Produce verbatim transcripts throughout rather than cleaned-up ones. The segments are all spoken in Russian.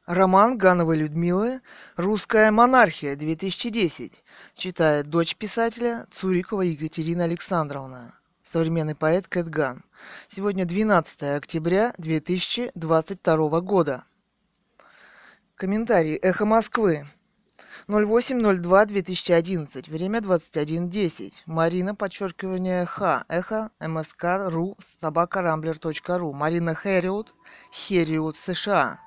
Роман Гановой Людмилы «Русская монархия две тысячи десять». Читает дочь писателя Цурикова Екатерина Александровна. Современный поэт Кэт Ган. Сегодня двенадцатое октября две тысячи двадцать второго года. Комментарий. Эхо Москвы. ноль восемь ноль два две тысячи одиннадцать. Время двадцать один десять. Марина, подчеркивание, Х. Эхо, МСК.ру, собака рамблер точка ру. Марина Хэриот, Хэриот, США.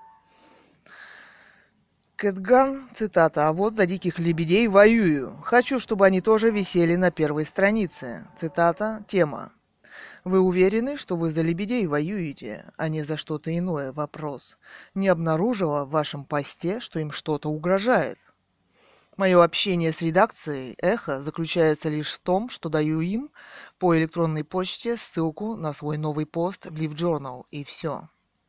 Кэт Ган, цитата, «А вот за диких лебедей воюю. Хочу, чтобы они тоже висели на первой странице». Цитата, тема. Вы уверены, что вы за лебедей воюете, а не за что-то иное? Вопрос. Не обнаружила в вашем посте, что им что-то угрожает? Мое общение с редакцией «Эхо» заключается лишь в том, что даю им по электронной почте ссылку на свой новый пост в LiveJournal, и все.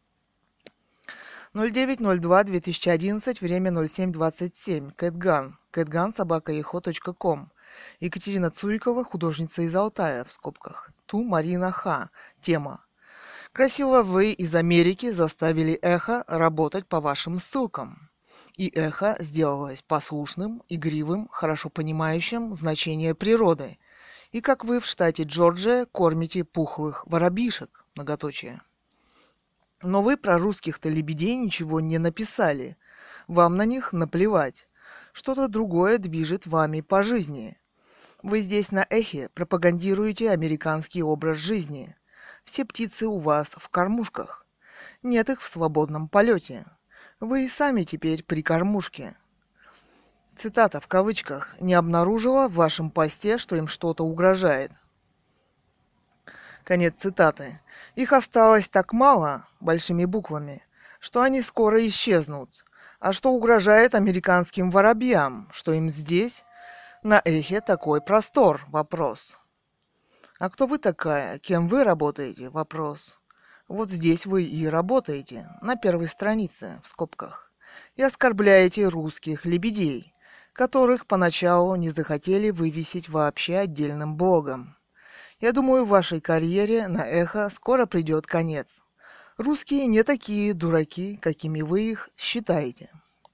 ноль девять ноль два две тысячи одиннадцать, время ноль семь двадцать семь. Кэт Ган. Кэтган, собака ехо точка ком. Екатерина Цурикова, художница из Алтая, в скобках. Ту Марина Х. Тема. Красиво вы из Америки заставили Эхо работать по вашим ссылкам. И Эхо сделалось послушным, игривым, хорошо понимающим значение природы. И как вы в штате Джорджия кормите пухлых воробьишек, многоточие. Но вы про русских-то лебедей ничего не написали. Вам на них наплевать. Что-то другое движет вами по жизни. Вы здесь на Эхе пропагандируете американский образ жизни. Все птицы у вас в кормушках. Нет их в свободном полете. Вы и сами теперь при кормушке. Цитата в кавычках. «Не обнаружила в вашем посте, что им что-то угрожает». Конец цитаты. Их осталось так мало, большими буквами, что они скоро исчезнут. А что угрожает американским воробьям, что им здесь, на Эхе, такой простор? Вопрос. А кто вы такая? Кем вы работаете? Вопрос. Вот здесь вы и работаете, на первой странице, в скобках. И оскорбляете русских лебедей, которых поначалу не захотели вывесить вообще отдельным блогом. Я думаю, вашей карьере на Эхо скоро придет конец. Русские не такие дураки, какими вы их считаете.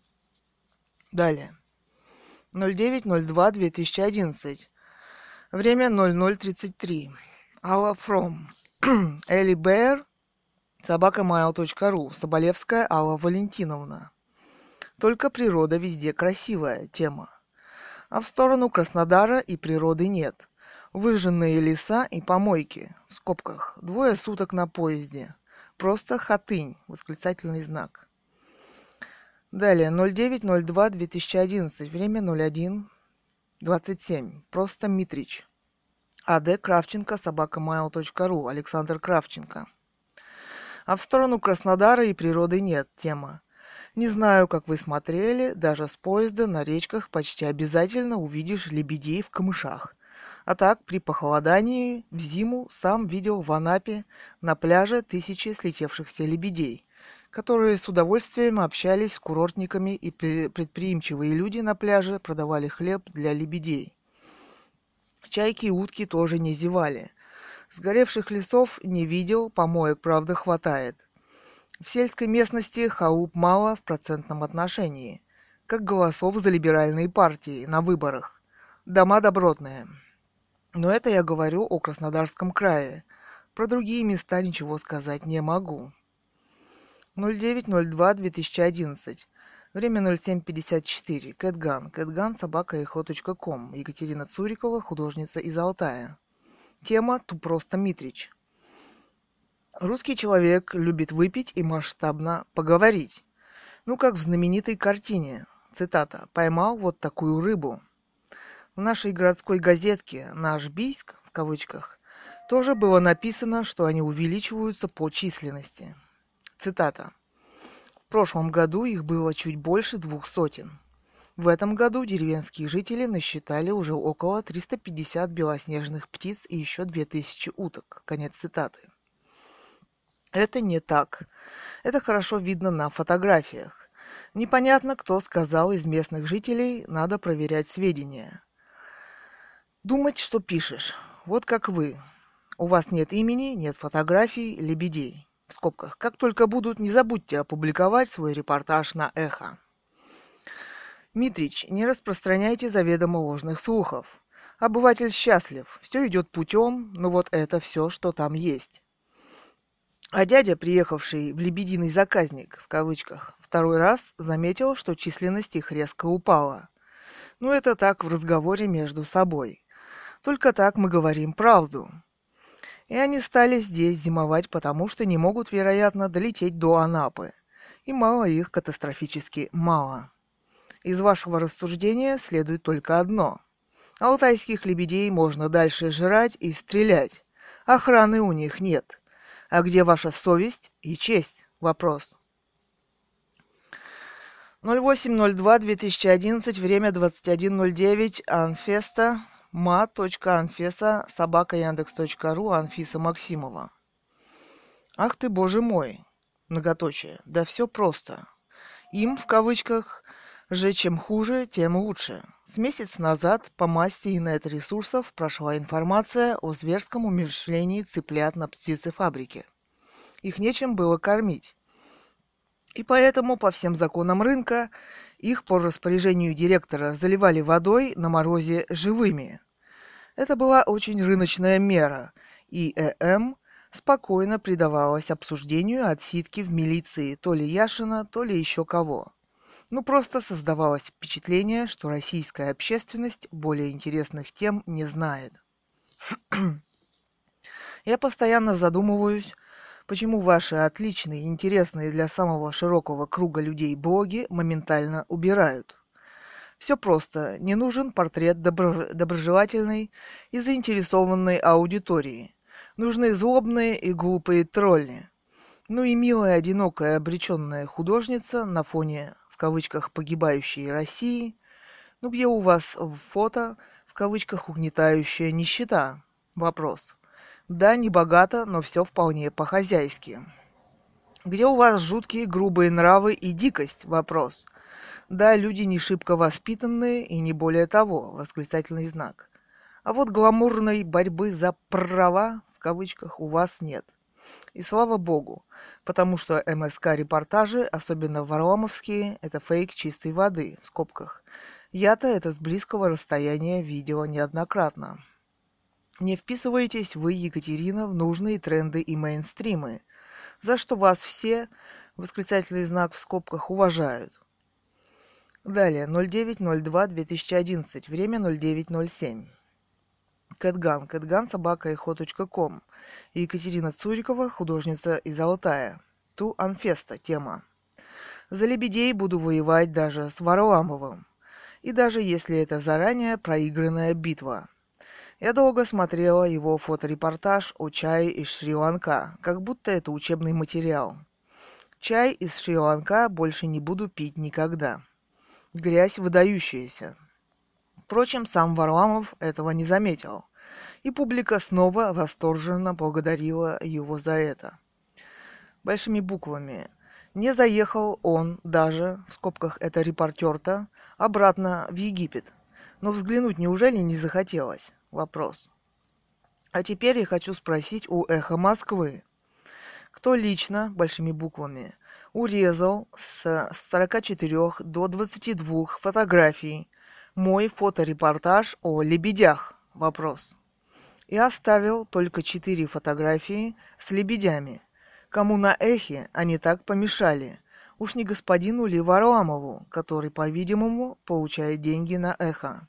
Далее. ноль девять ноль два две тысячи одиннадцать. Время ноль ноль тридцать три. Алла Фром. Элли Бэйр. собака майл точка ру. Соболевская Алла Валентиновна. Только природа везде красивая. Тема. А в сторону Краснодара и природы нет. Выжженные леса и помойки, в скобках, двое суток на поезде. Просто хатынь, восклицательный знак. Далее, ноль девять ноль два две тысячи одиннадцать, время ноль один двадцать семь. Просто Митрич. АД Кравченко, собака майл точка ру, Александр Кравченко. А в сторону Краснодара и природы нет. Тема. Не знаю, как вы смотрели, даже с поезда на речках почти обязательно увидишь лебедей в камышах. А так, при похолодании, в зиму сам видел в Анапе на пляже тысячи слетевшихся лебедей, которые с удовольствием общались с курортниками, и предприимчивые люди на пляже продавали хлеб для лебедей. Чайки и утки тоже не зевали. Сгоревших лесов не видел, помоек, правда, хватает. В сельской местности халуп мало в процентном отношении, как голосов за либеральные партии на выборах. Дома добротные. Но это я говорю о Краснодарском крае. Про другие места ничего сказать не могу. ноль девять ноль два две тысячи одиннадцать. Время ноль семь пятьдесят четыре. Кэт Ган. Кэтган, собака ехо точка ком. Екатерина Цурикова, художница из Алтая. Тема «Ту просто Митрич». Русский человек любит выпить и масштабно поговорить. Ну, как в знаменитой картине. Цитата. «Поймал вот такую рыбу». В нашей городской газетке «Наш Бийск», в кавычках, тоже было написано, что они увеличиваются по численности. Цитата. В прошлом году их было чуть больше двух сотен. В этом году деревенские жители насчитали уже около триста пятьдесят белоснежных птиц и еще две тысячи уток. Конец цитаты. Это не так. Это хорошо видно на фотографиях. Непонятно, кто сказал из местных жителей, надо проверять сведения. Думать, что пишешь. Вот как вы. У вас нет имени, нет фотографий, лебедей. в скобках. Как только будут, не забудьте опубликовать свой репортаж на Эхо. Митрич, не распространяйте заведомо ложных слухов. Обыватель счастлив, все идет путем, но вот это все, что там есть. А дядя, приехавший в «Лебединый заказник», в кавычках, второй раз заметил, что численность их резко упала. Ну, это так в разговоре между собой. Только так мы говорим правду. И они стали здесь зимовать, потому что не могут, вероятно, долететь до Анапы. И мало их, катастрофически мало. Из вашего рассуждения следует только одно. Алтайских лебедей можно дальше жрать и стрелять. Охраны у них нет. А где ваша совесть и честь? Вопрос. ноль восемь ноль два две тысячи одиннадцать, время двадцать один ноль девять, Анфеста, ма.анфеса, собака яндекс.ру, Анфиса Максимова. Ах ты, боже мой, многоточие, да все просто. Им, в кавычках, же чем хуже, тем лучше. С месяц назад по массе инет-ресурсов прошла информация о зверском умерщвлении цыплят на птицефабрике. Их нечем было кормить. И поэтому по всем законам рынка их по распоряжению директора заливали водой на морозе живыми. Это была очень рыночная мера, и ЭМ спокойно предавалась обсуждению отсидки в милиции то ли Яшина, то ли еще кого. Ну, просто создавалось впечатление, что российская общественность более интересных тем не знает. Я постоянно задумываюсь, почему ваши отличные, интересные для самого широкого круга людей блоги моментально убирают. Все просто. Не нужен портрет добро- доброжелательной и заинтересованной аудитории. Нужны злобные и глупые тролли. Ну и милая, одинокая, обреченная художница на фоне, в кавычках, погибающей России. Ну где у вас фото, в кавычках, угнетающая нищета? Вопрос. Да, не богато, но все вполне по-хозяйски. Где у вас жуткие грубые нравы и дикость? Вопрос. Да, люди не шибко воспитанные и не более того, восклицательный знак. А вот гламурной борьбы за права, в кавычках, у вас нет. И слава богу, потому что МСК-репортажи, особенно варламовские, это фейк чистой воды, в скобках. Я-то это с близкого расстояния видела неоднократно. Не вписываетесь вы, Екатерина, в нужные тренды и мейнстримы, за что вас все, восклицательный знак в скобках, уважают. Далее, ноль девять ноль два две тысячи одиннадцать, время ноль девять ноль семь. Кэтган, кэтган собака эхо точка ком. Екатерина Цурикова, художница из Алтая. Ту Анфеста, тема. За лебедей буду воевать даже с Варламовым. И даже если это заранее проигранная битва. Я долго смотрела его фоторепортаж о чае из Шри-Ланка, как будто это учебный материал. Чай из Шри-Ланка больше не буду пить никогда. Грязь выдающаяся. Впрочем, сам Варламов этого не заметил, и публика снова восторженно благодарила его за это. Большими буквами. Не заехал он даже, в скобках это репортер-то, обратно в Египет. Но взглянуть неужели не захотелось? Вопрос. А теперь я хочу спросить у «Эхо Москвы». Кто лично, большими буквами, урезал с сорока четырёх до двадцати двух фотографий мой фоторепортаж о лебедях? Вопрос. И оставил только четыре фотографии с лебедями. Кому на Эхе они так помешали? Уж не господину ли Варламову, который, по-видимому, получает деньги на Эхо.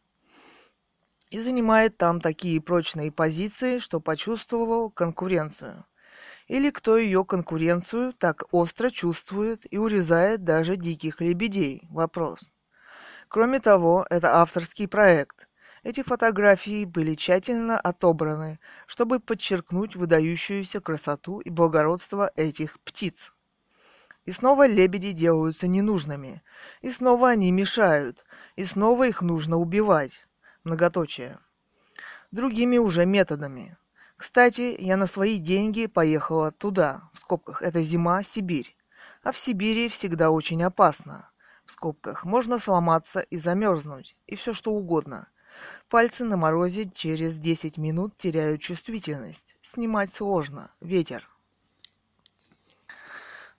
И занимает там такие прочные позиции, что почувствовал конкуренцию. Или кто ее конкуренцию так остро чувствует и урезает даже диких лебедей? Вопрос. Кроме того, это авторский проект. Эти фотографии были тщательно отобраны, чтобы подчеркнуть выдающуюся красоту и благородство этих птиц. И снова лебеди делаются ненужными, и снова они мешают, и снова их нужно убивать. Многоточие. Другими уже методами. Кстати, я на свои деньги поехала туда, в скобках, это зима, Сибирь. А в Сибири всегда очень опасно. В скобках, можно сломаться и замерзнуть, и все что угодно. Пальцы на морозе через десять минут теряют чувствительность. Снимать сложно. Ветер.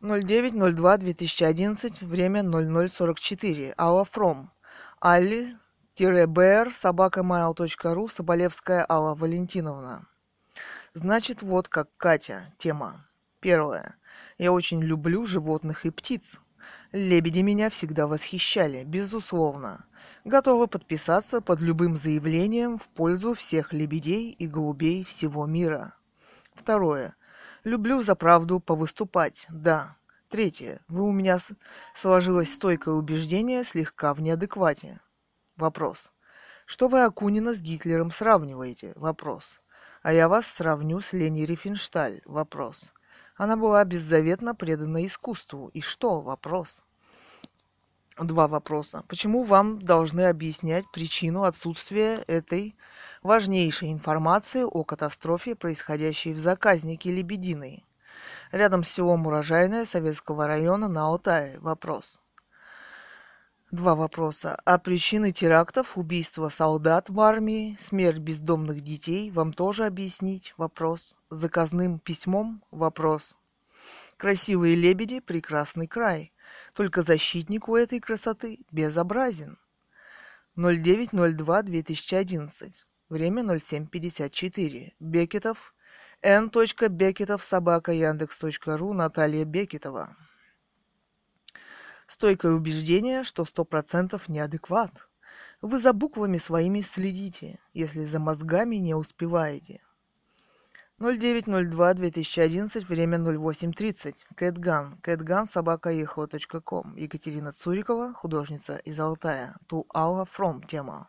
ноль девять ноль два две тысячи одиннадцать, время ноль ноль сорок четыре. Алла Фром. Алли-бр собака mail точка ру. Соболевская Алла Валентиновна. Значит, вот как Катя. Тема. Первое. Я очень люблю животных и птиц. Лебеди меня всегда восхищали, безусловно. Готова подписаться под любым заявлением в пользу всех лебедей и голубей всего мира. Второе. Люблю за правду повыступать, да. Третье. Вы у меня с... сложилось стойкое убеждение слегка в неадеквате. Вопрос. Что вы Акунина с Гитлером сравниваете? Вопрос. А я вас сравню с Лени Рифеншталь. Вопрос. Она была беззаветно предана искусству. И что? Вопрос. Два вопроса. Почему вам должны объяснять причину отсутствия этой важнейшей информации о катастрофе, происходящей в заказнике Лебединой, рядом с селом Урожайное Советского района на Алтае? Вопрос. Два вопроса. А причины терактов, убийства солдат в армии, смерть бездомных детей вам тоже объяснить? Вопрос. Заказным письмом? Вопрос. Красивые лебеди – прекрасный край. Только защитник у этой красоты безобразен. ноль девять ноль два две тысячи одиннадцать. Время ноль семь пятьдесят четыре. Бекетов. н. Бекетов собака яндекс точка ру. Наталья Бекетова. Стойкое убеждение, что сто процентов неадекват. Вы за буквами своими следите, если за мозгами не успеваете. ноль девять ноль два две тысячи одиннадцать, время ноль восемь тридцать. Кэтган. Кэтган собака ехала точка ком. Екатерина Цурикова, художница из Алтая. To Алла Фром. Тема.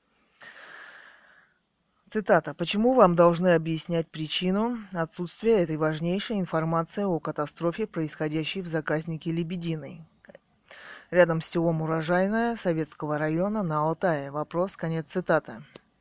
Цитата. Почему вам должны объяснять причину отсутствия этой важнейшей информации о катастрофе, происходящей в заказнике Лебединой, рядом с селом Урожайное Советского района на Алтае? Вопрос. Конец цитаты.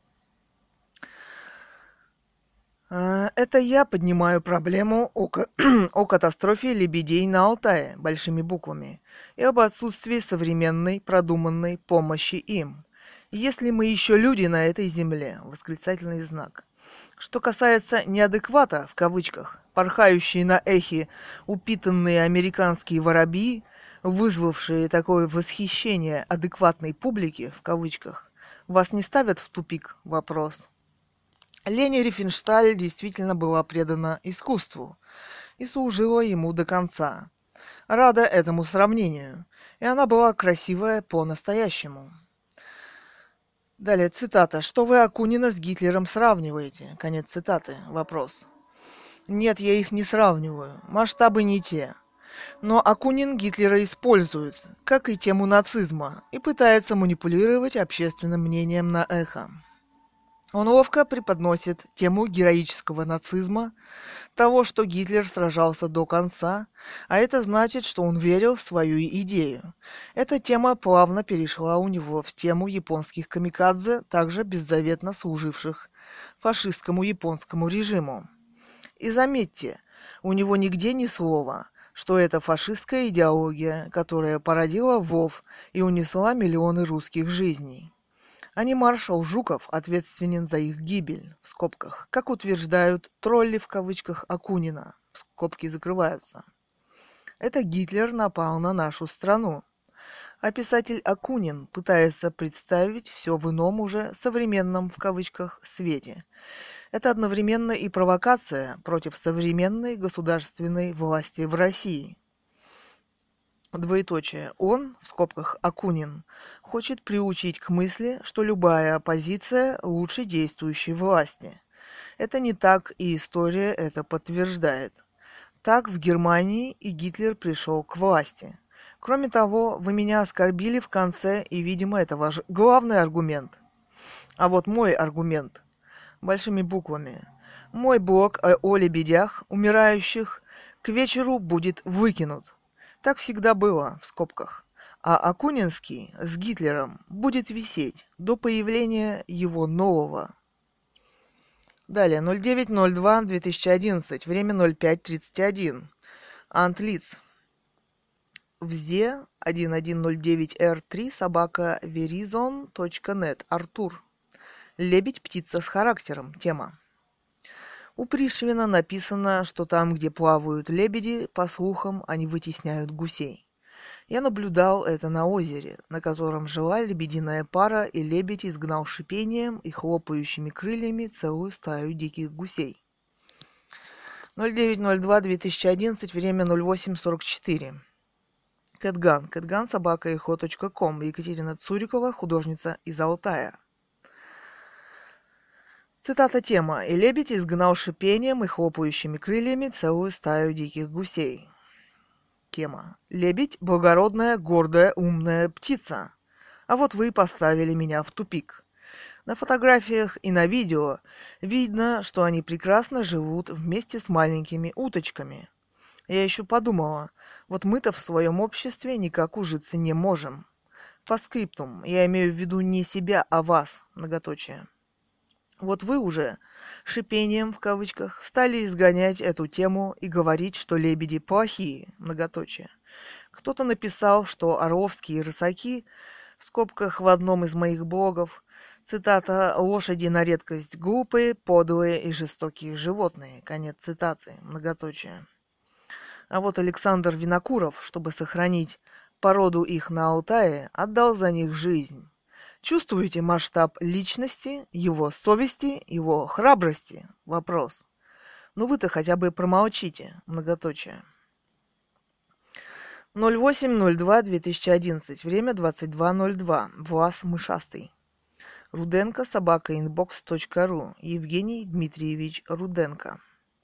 Это я поднимаю проблему о, о катастрофе лебедей на Алтае большими буквами и об отсутствии современной продуманной помощи им. Если мы еще люди на этой земле, восклицательный знак. Что касается неадеквата, в кавычках, порхающие на эхе упитанные американские воробьи, вызвавшие такое восхищение адекватной публики, в кавычках, вас не ставят в тупик? Вопрос. Лени Рифеншталь действительно была предана искусству и служила ему до конца. Рада этому сравнению, и она была красивая по-настоящему. Далее цитата. Что вы Акунина с Гитлером сравниваете? Конец цитаты. Вопрос. Нет, я их не сравниваю. Масштабы не те. Но Акунин Гитлера использует, как и тему нацизма, и пытается манипулировать общественным мнением на эхо. Он ловко преподносит тему героического нацизма, того, что Гитлер сражался до конца, а это значит, что он верил в свою идею. Эта тема плавно перешла у него в тему японских камикадзе, также беззаветно служивших фашистскому японскому режиму. И заметьте, у него нигде ни слова, что это фашистская идеология, которая породила ВОВ и унесла миллионы русских жизней. А не маршал Жуков ответственен за их гибель, в скобках, как утверждают тролли в кавычках Акунина, скобки закрываются. Это Гитлер напал на нашу страну. А писатель Акунин пытается представить все в ином уже современном в кавычках свете. Это одновременно и провокация против современной государственной власти в России. Двоеточие. Он, в скобках Акунин, хочет приучить к мысли, что любая оппозиция лучше действующей власти. Это не так, и история это подтверждает. Так в Германии и Гитлер пришел к власти. Кроме того, вы меня оскорбили в конце, и, видимо, это ваш главный аргумент. А вот мой аргумент. Большими буквами. Мой блог о лебедях, умирающих, к вечеру будет выкинут. Так всегда было, в скобках. А Акунинский с Гитлером будет висеть до появления его нового. Далее, ноль девять ноль два две тысячи одиннадцать, время ноль пять тридцать один. Антлиц. Взе один один ноль девять эр три собака verizon точка нет. Артур. Лебедь, птица с характером. Тема. У Пришвина написано, что там, где плавают лебеди, по слухам, они вытесняют гусей. Я наблюдал это на озере, на котором жила лебединая пара, и лебедь изгнал шипением и хлопающими крыльями целую стаю диких гусей. ноль девять ноль два две тысячи одиннадцать, время ноль восемь сорок четыре. Кэтган. Кэтган, собака эхо точка ком. Екатерина Цурикова, художница из Алтая. Цитата тема. «И лебедь изгнал шипением и хлопающими крыльями целую стаю диких гусей». Тема. Лебедь – благородная, гордая, умная птица. А вот вы поставили меня в тупик. На фотографиях и на видео видно, что они прекрасно живут вместе с маленькими уточками. Я еще подумала, вот мы-то в своем обществе никак ужиться не можем. По скриптум, я имею в виду не себя, а вас, многоточие. Вот вы уже, шипением в кавычках, стали изгонять эту тему и говорить, что лебеди плохие, многоточие. Кто-то написал, что орловские рысаки, в скобках в одном из моих блогов, цитата, «лошади на редкость глупые, подлые и жестокие животные», конец цитаты, многоточие. А вот Александр Винокуров, чтобы сохранить породу их на Алтае, отдал за них жизнь. Чувствуете масштаб личности, его совести, его храбрости? Вопрос. Ну вы-то хотя бы промолчите, многоточие. ноль восемь ноль два две тысячи одиннадцать, время двадцать два ноль два. Влас Мышастый. Руденко, собака инбокс точка ру. Евгений Дмитриевич Руденко.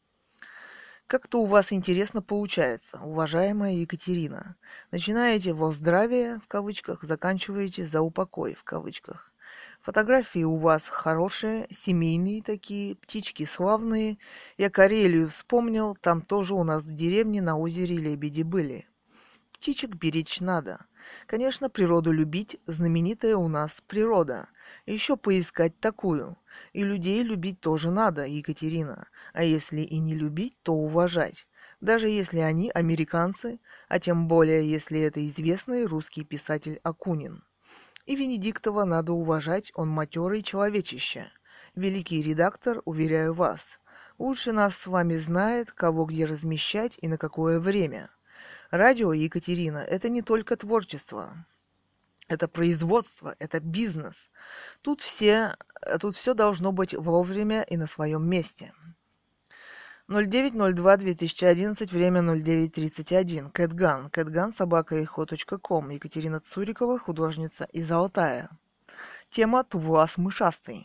Как-то у вас интересно получается, уважаемая Екатерина. Начинаете во здравие, в кавычках, заканчиваете за упокой, в кавычках. Фотографии у вас хорошие, семейные такие, птички славные. Я Карелию вспомнил, там тоже у нас в деревне на озере лебеди были. Птичек беречь надо. Конечно, природу любить, знаменитая у нас природа. Еще поискать такую. И людей любить тоже надо, Екатерина. А если и не любить, то уважать. Даже если они американцы, а тем более, если это известный русский писатель Акунин. И Венедиктова надо уважать, он матерый человечище. Великий редактор, уверяю вас. Лучше нас с вами знает, кого где размещать и на какое время. Радио, Екатерина, это не только творчество. Это производство, это бизнес. Тут все, тут все должно быть вовремя и на своем месте. ноль девять ноль два две тысячи одиннадцать, время ноль девять тридцать один. Кэтган. Кэтган, собака эхо точка ком. Екатерина Цурикова, художница из Алтая. Тема «Тувлас Мышастый».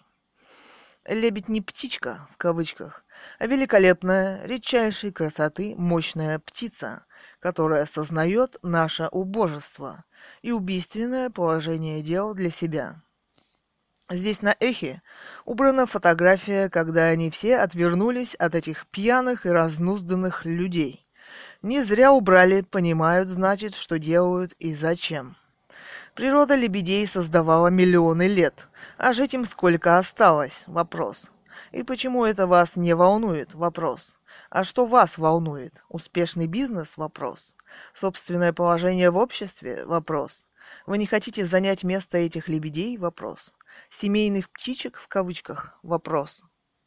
Лебедь не птичка, в кавычках, а великолепная, редчайшей красоты, мощная птица, которая осознает наше убожество и убийственное положение дел для себя. Здесь на эхе убрана фотография, когда они все отвернулись от этих пьяных и разнузданных людей. Не зря убрали, понимают, значит, что делают и зачем. Природа лебедей создавала миллионы лет, а жить им сколько осталось? Вопрос. И почему это вас не волнует? Вопрос. А что вас волнует? Успешный бизнес? Вопрос. Собственное положение в обществе? Вопрос. Вы не хотите занять место этих лебедей? Вопрос. Семейных птичек в кавычках? Вопрос.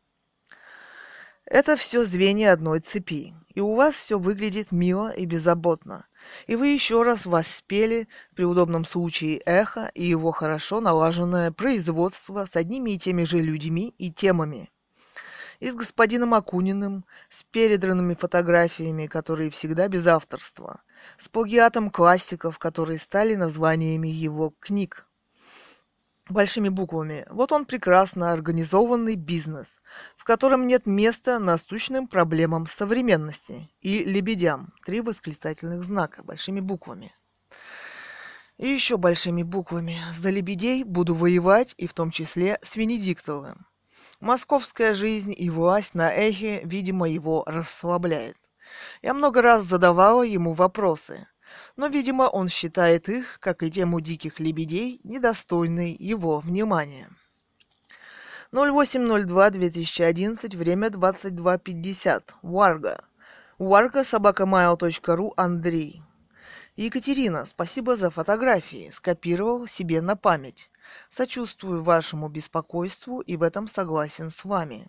Это все звенья одной цепи, и у вас все выглядит мило и беззаботно. И вы еще раз воспели, при удобном случае, эхо и его хорошо налаженное производство с одними и теми же людьми и темами. И с господином Акуниным, с передранными фотографиями, которые всегда без авторства, с плагиатом классиков, которые стали названиями его книг. Большими буквами. Вот он прекрасно организованный бизнес, в котором нет места насущным проблемам современности и лебедям. Три восклицательных знака большими буквами. И еще большими буквами. За лебедей буду воевать, и в том числе с Венедиктовым. Московская жизнь и власть на эхе, видимо, его расслабляет. Я много раз задавала ему вопросы. Но, видимо, он считает их, как и тему диких лебедей, недостойной его внимания. ноль восемь ноль два две тысячи одиннадцать, время двадцать два пятьдесят. Варга. Варга, собака майл точка ру, Андрей. Екатерина, спасибо за фотографии. Скопировал себе на память. Сочувствую вашему беспокойству и в этом согласен с вами.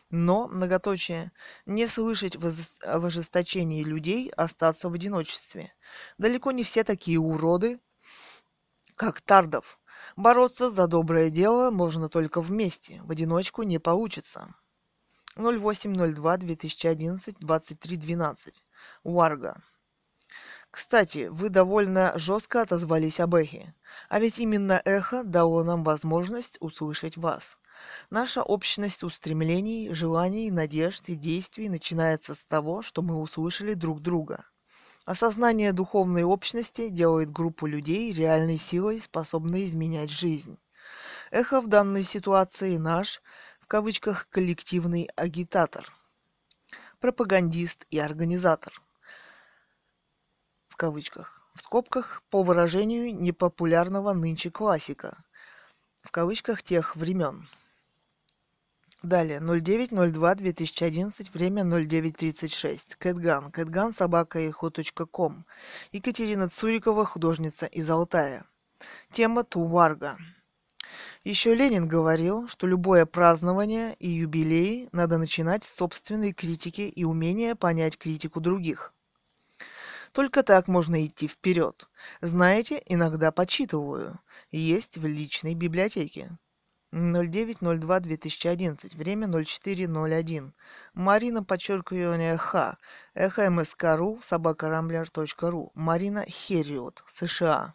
Но, многоточие, не слышать воз- об ожесточении людей, остаться в одиночестве. Далеко не все такие уроды, как Тардов. Бороться за доброе дело можно только вместе, в одиночку не получится. ноль восемь ноль два две тысячи одиннадцать двадцать три двенадцать. Уарга. Кстати, вы довольно жестко отозвались об эхе. А ведь именно эхо дало нам возможность услышать вас. Наша общность устремлений, желаний, надежд и действий начинается с того, что мы услышали друг друга. Осознание духовной общности делает группу людей реальной силой, способной изменять жизнь. Эхо в данной ситуации наш, в кавычках, коллективный агитатор, пропагандист и организатор, в кавычках, в скобках, по выражению непопулярного нынче классика, в кавычках, тех времен. Далее, ноль девять ноль два две тысячи одиннадцать, время ноль девять тридцать шесть. Кэтган, кэтган собака эхо точка ком. Екатерина Цурикова, художница из Алтая. Тема Туварга. Еще Ленин говорил, что любое празднование и юбилей надо начинать с собственной критики и умения понять критику других. Только так можно идти вперед. Знаете, иногда почитываю. Есть в личной библиотеке. ноль девять ноль два две тысячи одиннадцать, время ноль четыре ноль один. Марина, подчеркивание, Х. Эхо МСК.ру, собака рамблер точка ру. Марина Херриот, США.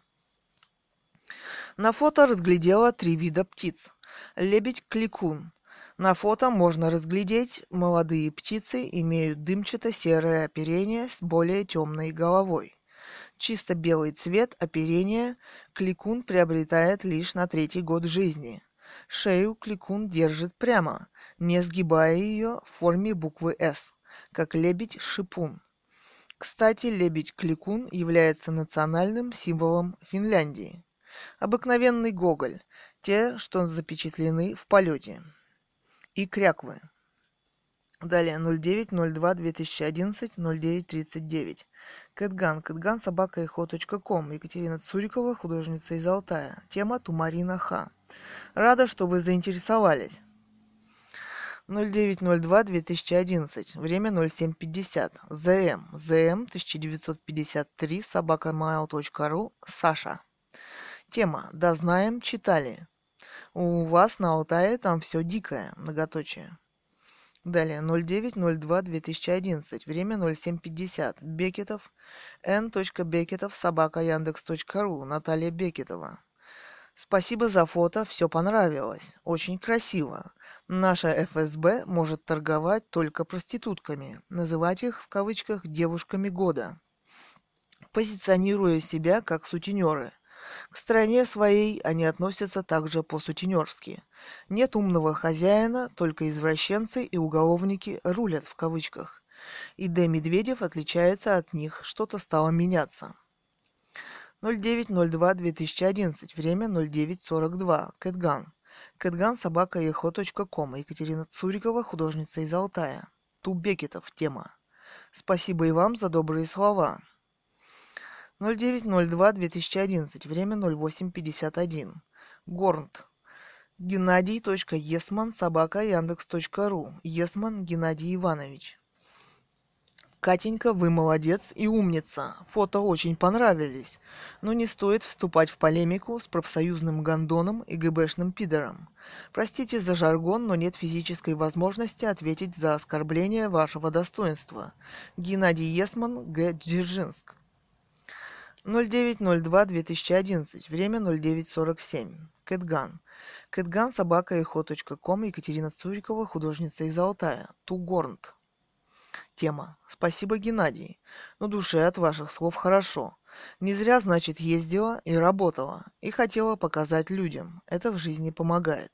На фото разглядела три вида птиц. Лебедь-кликун. На фото можно разглядеть, молодые птицы имеют дымчато-серое оперение с более темной головой. Чисто белый цвет оперения кликун приобретает лишь на третий год жизни. Шею кликун держит прямо, не сгибая ее в форме буквы «С», как лебедь-шипун. Кстати, лебедь-кликун является национальным символом Финляндии. Обыкновенный гоголь, те, что запечатлены в полете. И кряквы. Далее, ноль девять ноль два две тысячи одиннадцать ноль девять тридцать девять. Кэтган, кэтган собака эхо точка ком. Екатерина Цурикова, художница из Алтая. Тема Тумарина Х. Рада, что вы заинтересовались. ноль девять ноль два две тысячи одиннадцать. Время ноль семь пятьдесят. ЗМ. ЗМ тысяча девятьсот пятьдесят три собака mail точка ру. Саша. Тема. Да знаем, читали. У вас на Алтае там все дикое. Многоточие. Далее. ноль девять ноль два две тысячи одиннадцать. Время ноль семь пятьдесят. Бекетов. н. Бекетов собака яндекс точка ру. Наталья Бекетова. Спасибо за фото, все понравилось. Очень красиво. Наша эф эс бэ может торговать только проститутками, называть их в кавычках девушками года, позиционируя себя как сутенеры. К стране своей они относятся также по-сутенерски. Нет умного хозяина, только извращенцы и уголовники рулят в кавычках. И Д. Медведев отличается от них, что-то стало меняться. ноль девять ноль два две тысячи одиннадцать, время ноль девять сорок два. Кэтган. Кэтган собака эхо точка ком. Екатерина Цурикова, художница из Алтая. Ту Бекетов, тема. Спасибо и вам за добрые слова. ноль девять ноль два две тысячи одиннадцать, время ноль восемь пятьдесят один. Горнт. Геннадий. Есман собака яндекс точка ру. Есман Геннадий Иванович. Катенька, вы молодец и умница. Фото очень понравились. Но не стоит вступать в полемику с профсоюзным гондоном и гэбэшным пидором. Простите за жаргон, но нет физической возможности ответить за оскорбление вашего достоинства. Геннадий Есман, Г. Дзержинск. ноль девять ноль два две тысячи одиннадцать. Время ноль девять сорок семь. Кэтган. Кэтган собака эхо точка ком. Екатерина Цурикова, художница из Алтая. Ту Горнт. Тема. Спасибо, Геннадий. Но душе от ваших слов хорошо. Не зря, значит, ездила и работала. И хотела показать людям. Это в жизни помогает.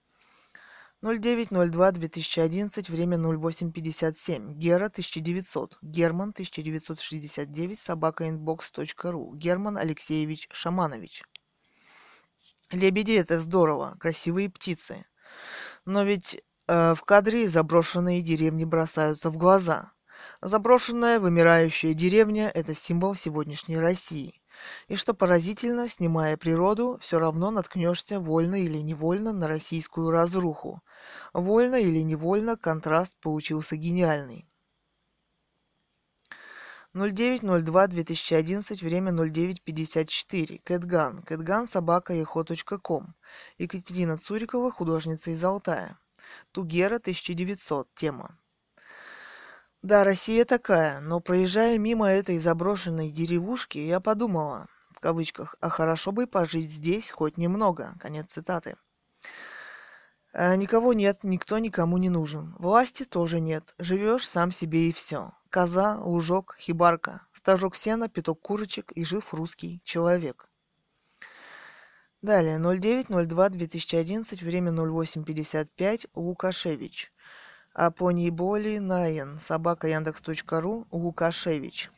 ноль девять ноль два две тысячи одиннадцать. Время ноль восемь пятьдесят семь. Гера тысяча девятьсот. Герман тысяча девятьсот шестьдесят девять. собака инбокс точка ру. Герман Алексеевич Шаманович. Лебеди — это здорово. Красивые птицы. Но ведь... В кадре заброшенные деревни бросаются в глаза. Заброшенная, вымирающая деревня – это символ сегодняшней России. И что поразительно, снимая природу, все равно наткнешься вольно или невольно на российскую разруху. Вольно или невольно контраст получился гениальный. ноль девять ноль два две тысячи одиннадцать, время ноль девять пятьдесят четыре. Кэтган. Кэтган собака яхо точка ком. Екатерина Цурикова, художница из Алтая. Тугера, тысяча девятьсот. Тема. Да, Россия такая, но проезжая мимо этой заброшенной деревушки, я подумала, в кавычках, а хорошо бы пожить здесь хоть немного. Конец цитаты. А никого нет, никто никому не нужен. Власти тоже нет. Живешь сам себе и все. Коза, лужок, хибарка, стажок сена, пяток курочек и жив русский человек. Далее, ноль девять ноль два две тысячи одиннадцать, время ноль восемь пятьдесят пять, Лукашевич. Апоний боли Наен, собака яндекс точка ру, Лукашевич.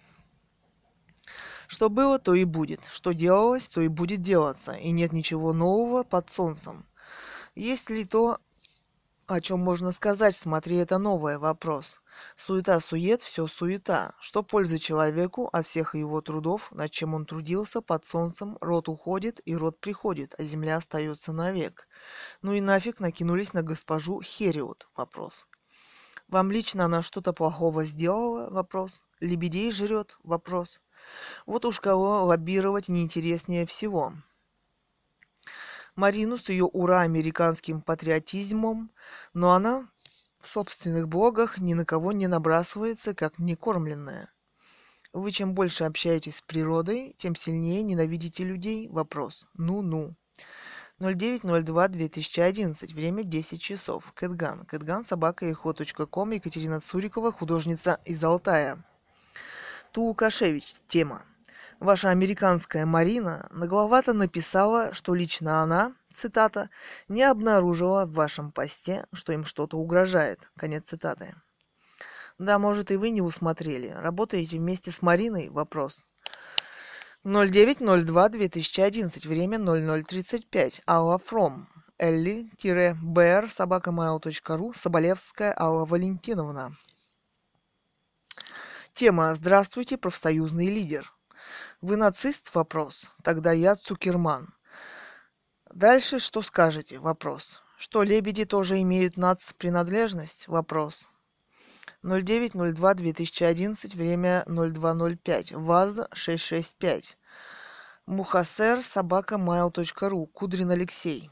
Что было, то и будет. Что делалось, то и будет делаться. И нет ничего нового под солнцем. Есть ли то, о чем можно сказать, смотри, это новый вопрос. Суета-сует, все суета. Что пользы человеку от всех его трудов, над чем он трудился под солнцем, род уходит и род приходит, а земля остается навек. Ну и нафиг накинулись на госпожу Хериот? Вопрос. Вам лично она что-то плохого сделала? Вопрос. Лебедей жрет? Вопрос. Вот уж кого лоббировать неинтереснее всего. Марину с ее ура-американским патриотизмом, но она в собственных блогах ни на кого не набрасывается, как некормленная. Вы чем больше общаетесь с природой, тем сильнее ненавидите людей? Вопрос. Ну-ну. ноль девять ноль два две тысячи одиннадцать, время десять часов. Кэтган. Кэтган собака яхо точка ком, Екатерина Цурикова, художница из Алтая. Тулукашевич. Тема. Ваша американская Марина нагловато написала, что лично она, цитата, не обнаружила в вашем посте, что им что-то угрожает. Конец цитаты. Да, может, и вы не усмотрели. Работаете вместе с Мариной? Вопрос. ноль девять ноль два две тысячи одиннадцать, время ноль ноль тридцать пять. Алла Фром. Элли-бр собака mail точка ру. Соболевская Алла Валентиновна. Тема. Здравствуйте, профсоюзный лидер. Вы нацист? Вопрос. Тогда я Цукерман. Дальше что скажете? Вопрос. Что лебеди тоже имеют нацпринадлежность? Вопрос. ноль девять ноль два две тысячи одиннадцать, время ноль два ноль пять. ВАЗ шестьсот шестьдесят пять. Мухасер собака mail точка ру. Кудрин Алексей.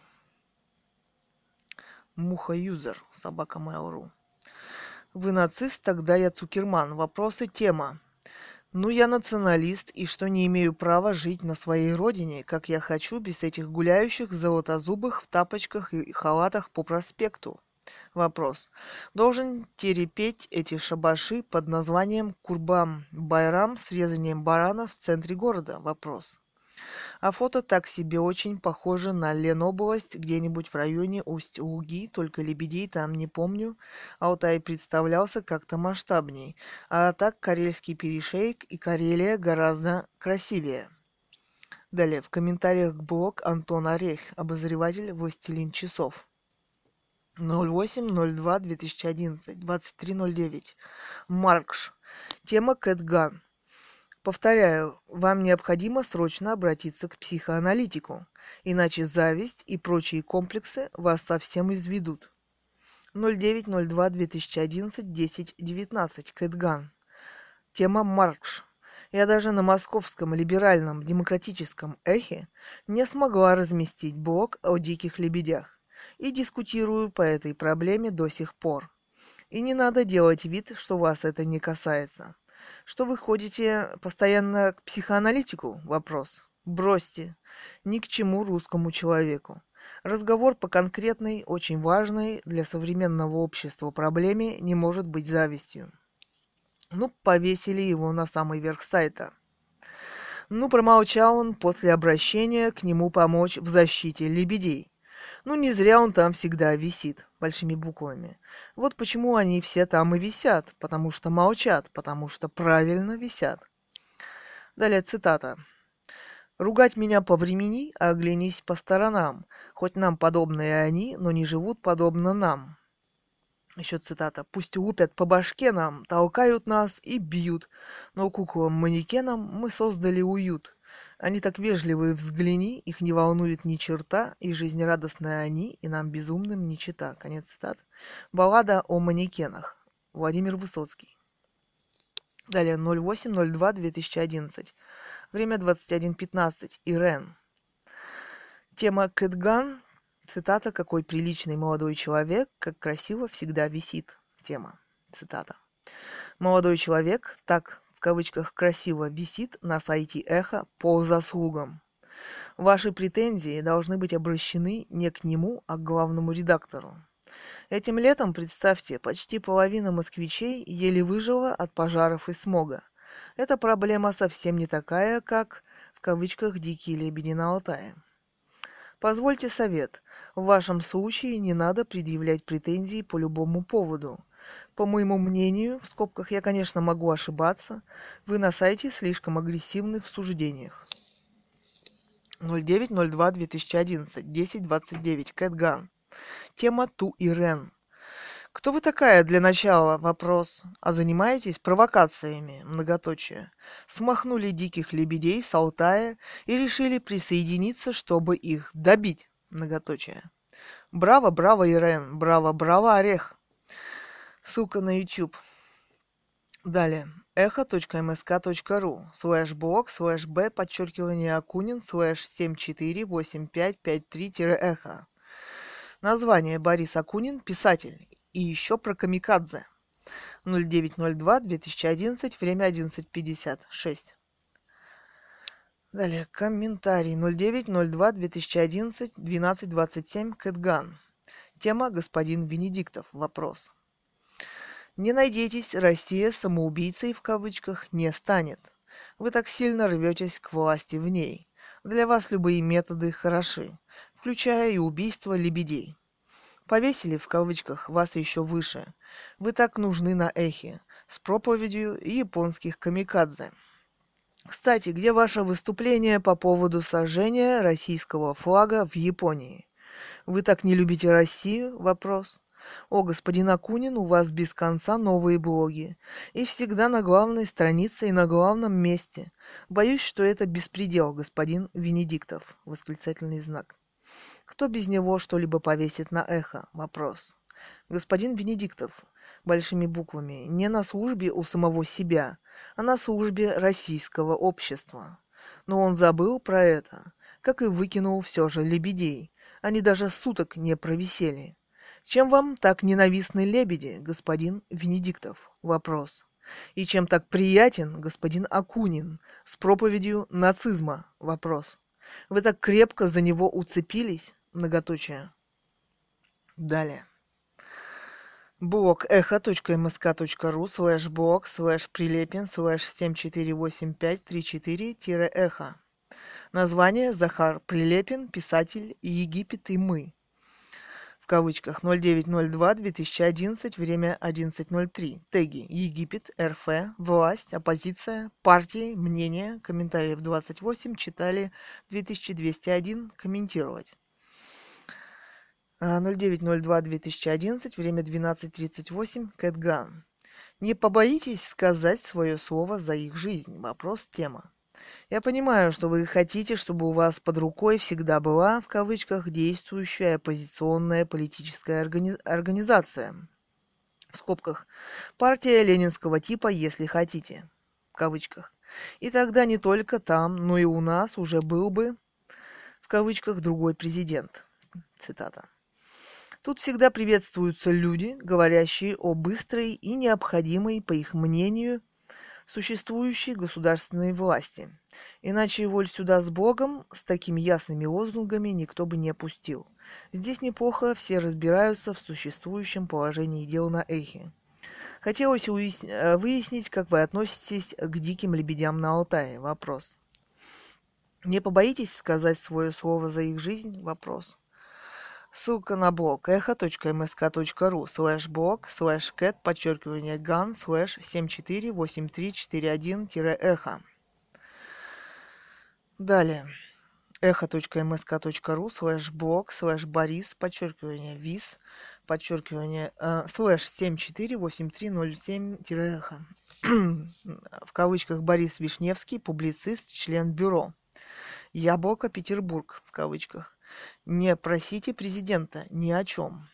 Мухаюзер собака mail точка ру. Вы нацист? Тогда я Цукерман. Вопросы. Тема. Ну, я националист, и что не имею права жить на своей родине, как я хочу, без этих гуляющих золотозубых в тапочках и халатах по проспекту. Вопрос. Должен терпеть эти шабаши под названием Курбан-Байрам с резанием барана в центре города? Вопрос. А фото так себе, очень похоже на Ленобласть, где-нибудь в районе Усть-Луги, только лебедей там не помню. Алтай представлялся как-то масштабней. А так Карельский перешейк и Карелия гораздо красивее. Далее, в комментариях блог Антон Орех, обозреватель «Властелин часов». ноль восемь ноль два две тысячи одиннадцать, двадцать три ноль девять. Маркш. Тема Кэтган. Повторяю, вам необходимо срочно обратиться к психоаналитику, иначе зависть и прочие комплексы вас совсем изведут. ноль девять ноль два две тысячи одиннадцать, десять девятнадцать. Кэтган. Тема Маркш. Я даже на московском либеральном демократическом эхе не смогла разместить блог о диких лебедях и дискутирую по этой проблеме до сих пор. И не надо делать вид, что вас это не касается. Что вы ходите постоянно к психоаналитику? Вопрос. Бросьте. Ни к чему русскому человеку. Разговор по конкретной, очень важной для современного общества проблеме не может быть завистью. Ну, повесили его на самый верх сайта. Ну, промолчал он после обращения к нему помочь в защите лебедей. Ну, не зря он там всегда висит, большими буквами. Вот почему они все там и висят, потому что молчат, потому что правильно висят. Далее цитата. «Ругать меня по времени, а оглянись по сторонам. Хоть нам подобные они, но не живут подобно нам». Еще цитата. «Пусть лупят по башке нам, толкают нас и бьют, но куклам-манекенам мы создали уют. Они так вежливые, взгляни, их не волнует ни черта, и жизнерадостные они, и нам безумным не чета. Конец цитат. Баллада о манекенах. Владимир Высоцкий. Далее, ноль восемь ноль два две тысячи одиннадцать. Время двадцать один пятнадцать. Ирен. Тема Кэтган. Цитата: «Какой приличный молодой человек, как красиво всегда висит». Тема. Цитата. «Молодой человек так, в кавычках, красиво висит на сайте Эхо по заслугам. Ваши претензии должны быть обращены не к нему, а к главному редактору. Этим летом, представьте, почти половина москвичей еле выжила от пожаров и смога. Эта проблема совсем не такая, как, в кавычках, дикие лебеди на Алтае. Позвольте совет. В вашем случае не надо предъявлять претензии по любому поводу. По моему мнению, в скобках я, конечно, могу ошибаться, вы на сайте слишком агрессивны в суждениях». ноль девять ноль два две тысячи одиннадцать. десять двадцать девять. Кэтган. Тема Ту Ирен. «Кто вы такая для начала?» Вопрос. «А занимаетесь провокациями?» Многоточие. «Смахнули диких лебедей с Алтая и решили присоединиться, чтобы их добить?» Многоточие. «Браво, браво, Ирен! Браво, браво, Орех!» Ссылка на YouTube. Далее. эхо.мск.ру слэш блог слэш б подчеркивание Акунин слэш семь четыре восемь пять пять три эхо. Название: Борис Акунин, писатель. И еще про камикадзе. ноль девять ноль два две тысячи одиннадцать. Время одиннадцать пятьдесят шесть. Далее. Комментарий: ноль девять ноль два две тысячи одиннадцать. двенадцать двадцать семь. Кэтган. Тема: господин Венедиктов. Вопрос. Не надейтесь, Россия самоубийцей в кавычках не станет. Вы так сильно рветесь к власти в ней. Для вас любые методы хороши, включая и убийство лебедей. Повесили в кавычках вас еще выше. Вы так нужны на эхе, с проповедью японских камикадзе. Кстати, где ваше выступление по поводу сожжения российского флага в Японии? Вы так не любите Россию? Вопрос. О, господин Акунин, у вас без конца новые блоги. И всегда на главной странице и на главном месте. Боюсь, что это беспредел, господин Венедиктов. Восклицательный знак. Кто без него что-либо повесит на эхо? Вопрос. Господин Венедиктов, большими буквами, не на службе у самого себя, а на службе российского общества. Но он забыл про это, как и выкинул все же лебедей. Они даже суток не провисели. Чем вам так ненавистны лебеди, господин Венедиктов? Вопрос. И чем так приятен господин Акунин с проповедью нацизма? Вопрос. Вы так крепко за него уцепились? Многоточие. Далее. Блог эхо.мск.ру слэш блог слэш прилепин слэш семь четыре восемь пять три четыре эхо. Название: Захар Прилепин, писатель, Египет и мы. В кавычках. ноль девять ноль два две тысячи одиннадцать. Время одиннадцать ноль три. Теги: Египет, РФ, власть, оппозиция, партии, мнение. Комментариев двадцать восемь. Читали две тысячи двести один. Комментировать. ноль девять ноль два две тысячи одиннадцать. Время двенадцать тридцать восемь. Кэтган. Не побоитесь сказать свое слово за их жизнь? Вопрос. Тема. Я понимаю, что вы хотите, чтобы у вас под рукой всегда была, в кавычках, действующая оппозиционная политическая органи... организация. В скобках. Партия ленинского типа, если хотите. В кавычках. И тогда не только там, но и у нас уже был бы, в кавычках, другой президент. Цитата. Тут всегда приветствуются люди, говорящие о быстрой и необходимой, по их мнению, существующей государственной власти. Иначе воль сюда с Богом, с такими ясными лозунгами никто бы не пустил. Здесь неплохо все разбираются в существующем положении дел на эхе. Хотелось уяс- выяснить, как вы относитесь к диким лебедям на Алтае. Вопрос. Не побоитесь сказать свое слово за их жизнь? Вопрос. Ссылка на блог эхо.мск.ру слэш блог слэш кэт подчеркивание ган слэш семь четыре восемь три четыре один эхо. Далее. эхо.мск.ру слэш блог слэш борис подчеркивание виз подчеркивание э, слэш семь четыре восемь три ноль семь эхо. В кавычках Борис Вишневский, публицист, член бюро. Яблоко, Петербург, в кавычках. Не просите президента ни о чем.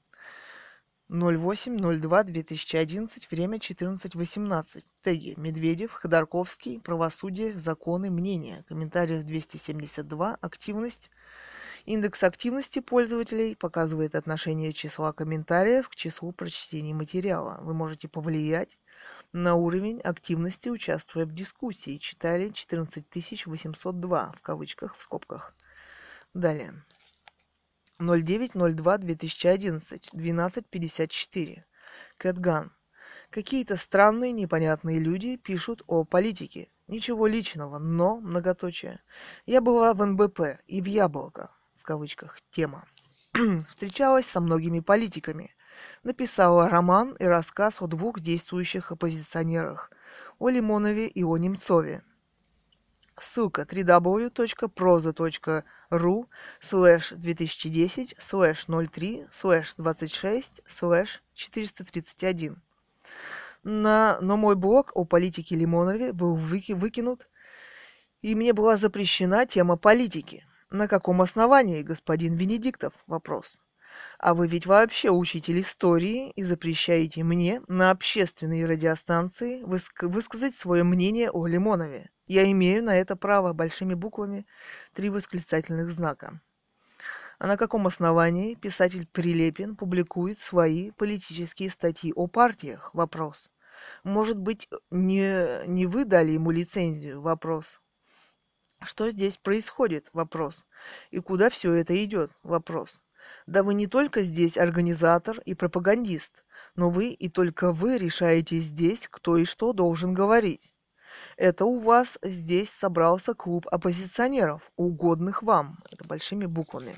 ноль восемь ноль два две тысячи одиннадцать, время четырнадцать восемнадцать. Теги: Медведев, Ходорковский, правосудие, законы, мнения. Комментариев двести семьдесят два. Активность. Индекс активности пользователей показывает отношение числа комментариев к числу прочтений материала. Вы можете повлиять на уровень активности, участвуя в дискуссии. Читали четырнадцать тысяч восемьсот два, в кавычках, в скобках. Далее. ноль девять ноль два две тысячи одиннадцать, двенадцать пятьдесят четыре. Кэтган. Какие-то странные, непонятные люди пишут о политике. Ничего личного, но, многоточие. Я была в эн бэ пэ и в Яблоко, в кавычках, тема. Встречалась со многими политиками. Написала роман и рассказ о двух действующих оппозиционерах, о Лимонове и о Немцове. Ссылка дабл ю дабл ю дабл ю точка проза точка ру слэш две тысячи десять слэш ноль три слэш двадцать шесть слэш четыреста тридцать один. На, но мой блог о политике Лимонове был выки, выкинут, и мне была запрещена тема политики. На каком основании, господин Венедиктов? Вопрос. А вы ведь вообще учитель истории и запрещаете мне на общественной радиостанции выск- высказать свое мнение о Лимонове. Я имею на это право, большими буквами, три восклицательных знака. А на каком основании писатель Прилепин публикует свои политические статьи о партиях? Вопрос. Может быть, не, не вы дали ему лицензию? Вопрос. Что здесь происходит? Вопрос. И куда все это идет? Вопрос. Да вы не только здесь организатор и пропагандист, но вы и только вы решаете здесь, кто и что должен говорить. Это у вас здесь собрался клуб оппозиционеров, угодных вам. Это большими буквами.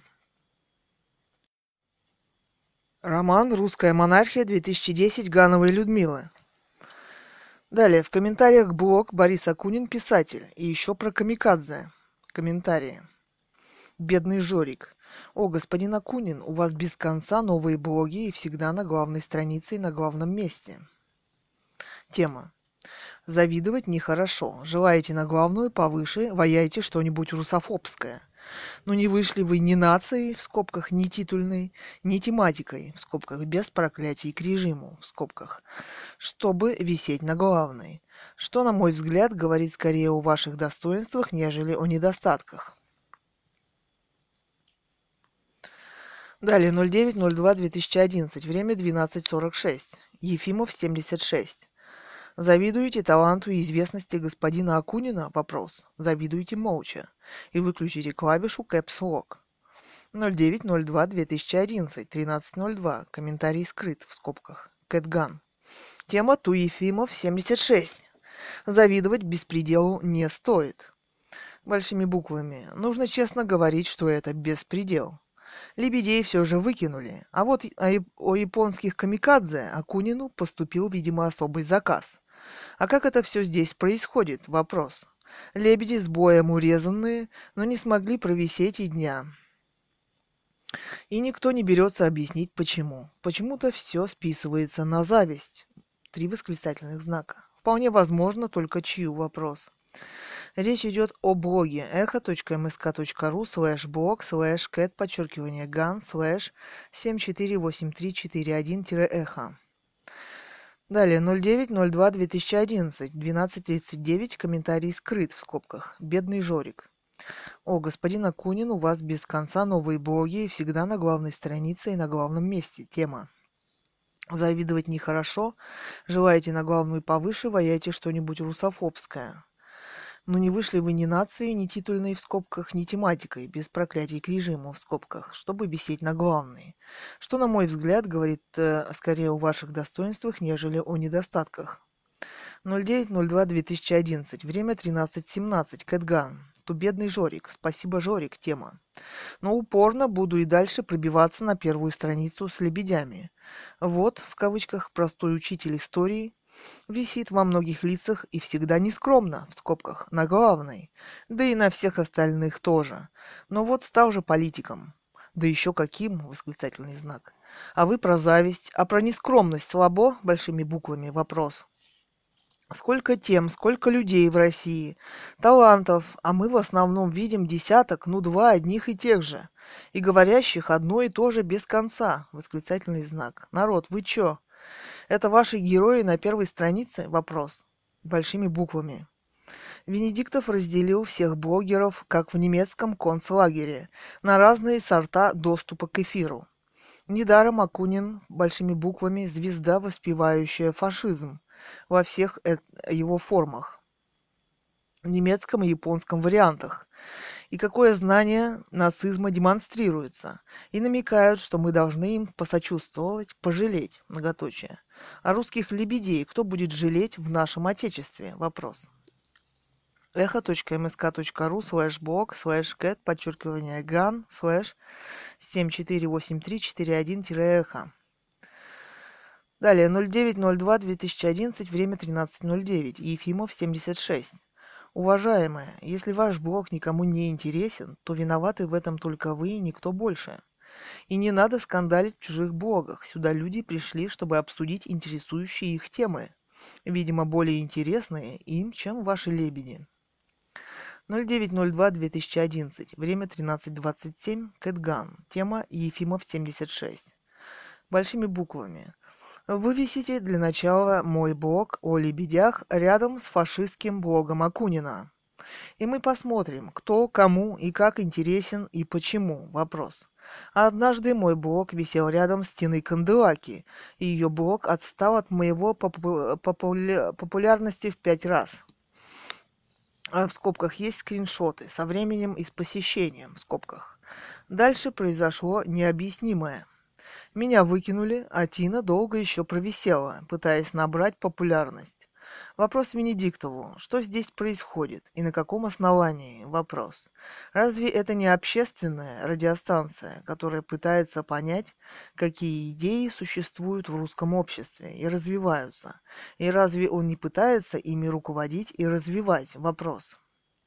Роман «Русская монархия» две тысячи десять Гановой Людмилы. Далее, в комментариях блог Борис Акунин, писатель. И еще про камикадзе. Комментарии. Бедный Жорик. О, господин Акунин, у вас без конца новые блоги и всегда на главной странице и на главном месте. Тема. Завидовать нехорошо. Желаете на главную повыше, ваяйте что-нибудь русофобское. Но не вышли вы ни нацией, в скобках, ни титульной, ни тематикой, в скобках, без проклятий к режиму, в скобках, чтобы висеть на главной. Что, на мой взгляд, говорит скорее о ваших достоинствах, нежели о недостатках. Далее, ноль девять ноль два две тысячи одиннадцать, время двенадцать сорок шесть. Ефимов, семьдесят шесть. Завидуете таланту и известности господина Акунина? Вопрос. Завидуете молча. И выключите клавишу Caps Lock. ноль девять ноль два две тысячи одиннадцать, тринадцать ноль два. Комментарий скрыт, в скобках. Кэтган. Тема Ту Ефимов, семьдесят шесть. Завидовать беспределу не стоит. Большими буквами. Нужно честно говорить, что это беспредел. Лебедей все же выкинули. А вот о японских камикадзе Акунину поступил, видимо, особый заказ. А как это все здесь происходит? Вопрос. Лебеди с боем урезанные, но не смогли провисеть и дня. И никто не берется объяснить, почему. Почему-то все списывается на зависть. Три восклицательных знака. Вполне возможно, только чью? Вопрос. Речь идет о блоге эхо точка эм эс ка точка ру слэш блог слэш кэт подчеркивание ган слэш семь четыре восемь три четыре один эхо. Далее, ноль девять ноль два две тысячи одиннадцать, двенадцать тридцать девять, комментарий скрыт, в скобках. Бедный Жорик. О, господин Акунин, у вас без конца новые блоги и всегда на главной странице и на главном месте. Тема. Завидовать нехорошо. Желаете на главную повыше, ваяйте что-нибудь русофобское. Но не вышли вы ни нацией, ни титульной в скобках, ни тематикой, без проклятий к режиму в скобках, чтобы висеть на главной. Что, на мой взгляд, говорит э, скорее о ваших достоинствах, нежели о недостатках. ноль девять ноль два две тысячи одиннадцать, время тринадцать семнадцать, Кэтган. Ту бедный Жорик. Спасибо, Жорик, тема. Но упорно буду и дальше пробиваться на первую страницу с лебедями. Вот, в кавычках, простой учитель истории, висит во многих лицах и всегда нескромно, в скобках, на главной, да и на всех остальных тоже. Но вот стал же политиком. Да еще каким, восклицательный знак. А вы про зависть, а про нескромность слабо, большими буквами, вопрос. Сколько тем, сколько людей в России, талантов, а мы в основном видим десяток, ну два одних и тех же, и говорящих одно и то же без конца, восклицательный знак. Народ, вы чё? Это ваши герои на первой странице? Вопрос. Большими буквами. Венедиктов разделил всех блогеров, как в немецком концлагере, на разные сорта доступа к эфиру. Недаром Акунин большими буквами звезда, воспевающая фашизм во всех э- его формах, немецком и японском вариантах, и какое знание нацизма демонстрируется, и намекают, что мы должны им посочувствовать, пожалеть, многоточие. А русских лебедей кто будет жалеть в нашем Отечестве? Вопрос. эхо.мск.ру слэш блог слэш кэт подчеркивание ган слэш семь четыре восемь три четыре один эхо. Далее, ноль девять ноль два две тысячи одиннадцать, время тринадцать ноль девять, Ефимов, семьдесят шесть. Уважаемые, если ваш блог никому не интересен, то виноваты в этом только вы и никто больше. И не надо скандалить в чужих блогах. Сюда люди пришли, чтобы обсудить интересующие их темы. Видимо, более интересные им, чем ваши лебеди. ноль девять ноль два две тысячи одиннадцать, время тринадцать двадцать семь, Кэтган, тема Ефимов, семьдесят шесть. Большими буквами. Вывесите для начала мой блог о лебедях рядом с фашистским блогом Акунина. И мы посмотрим, кто, кому и как интересен и почему. Вопрос. А однажды мой блог висел рядом с Тиной Канделаки, и ее блог отстал от моего попу- популя- популярности в пять раз. А в скобках есть скриншоты со временем и с посещением в скобках. Дальше произошло необъяснимое. Меня выкинули, а Тина долго еще провисела, пытаясь набрать популярность. Вопрос Венедиктову. Что здесь происходит и на каком основании? Вопрос. Разве это не общественная радиостанция, которая пытается понять, какие идеи существуют в русском обществе и развиваются? И разве он не пытается ими руководить и развивать? Вопрос.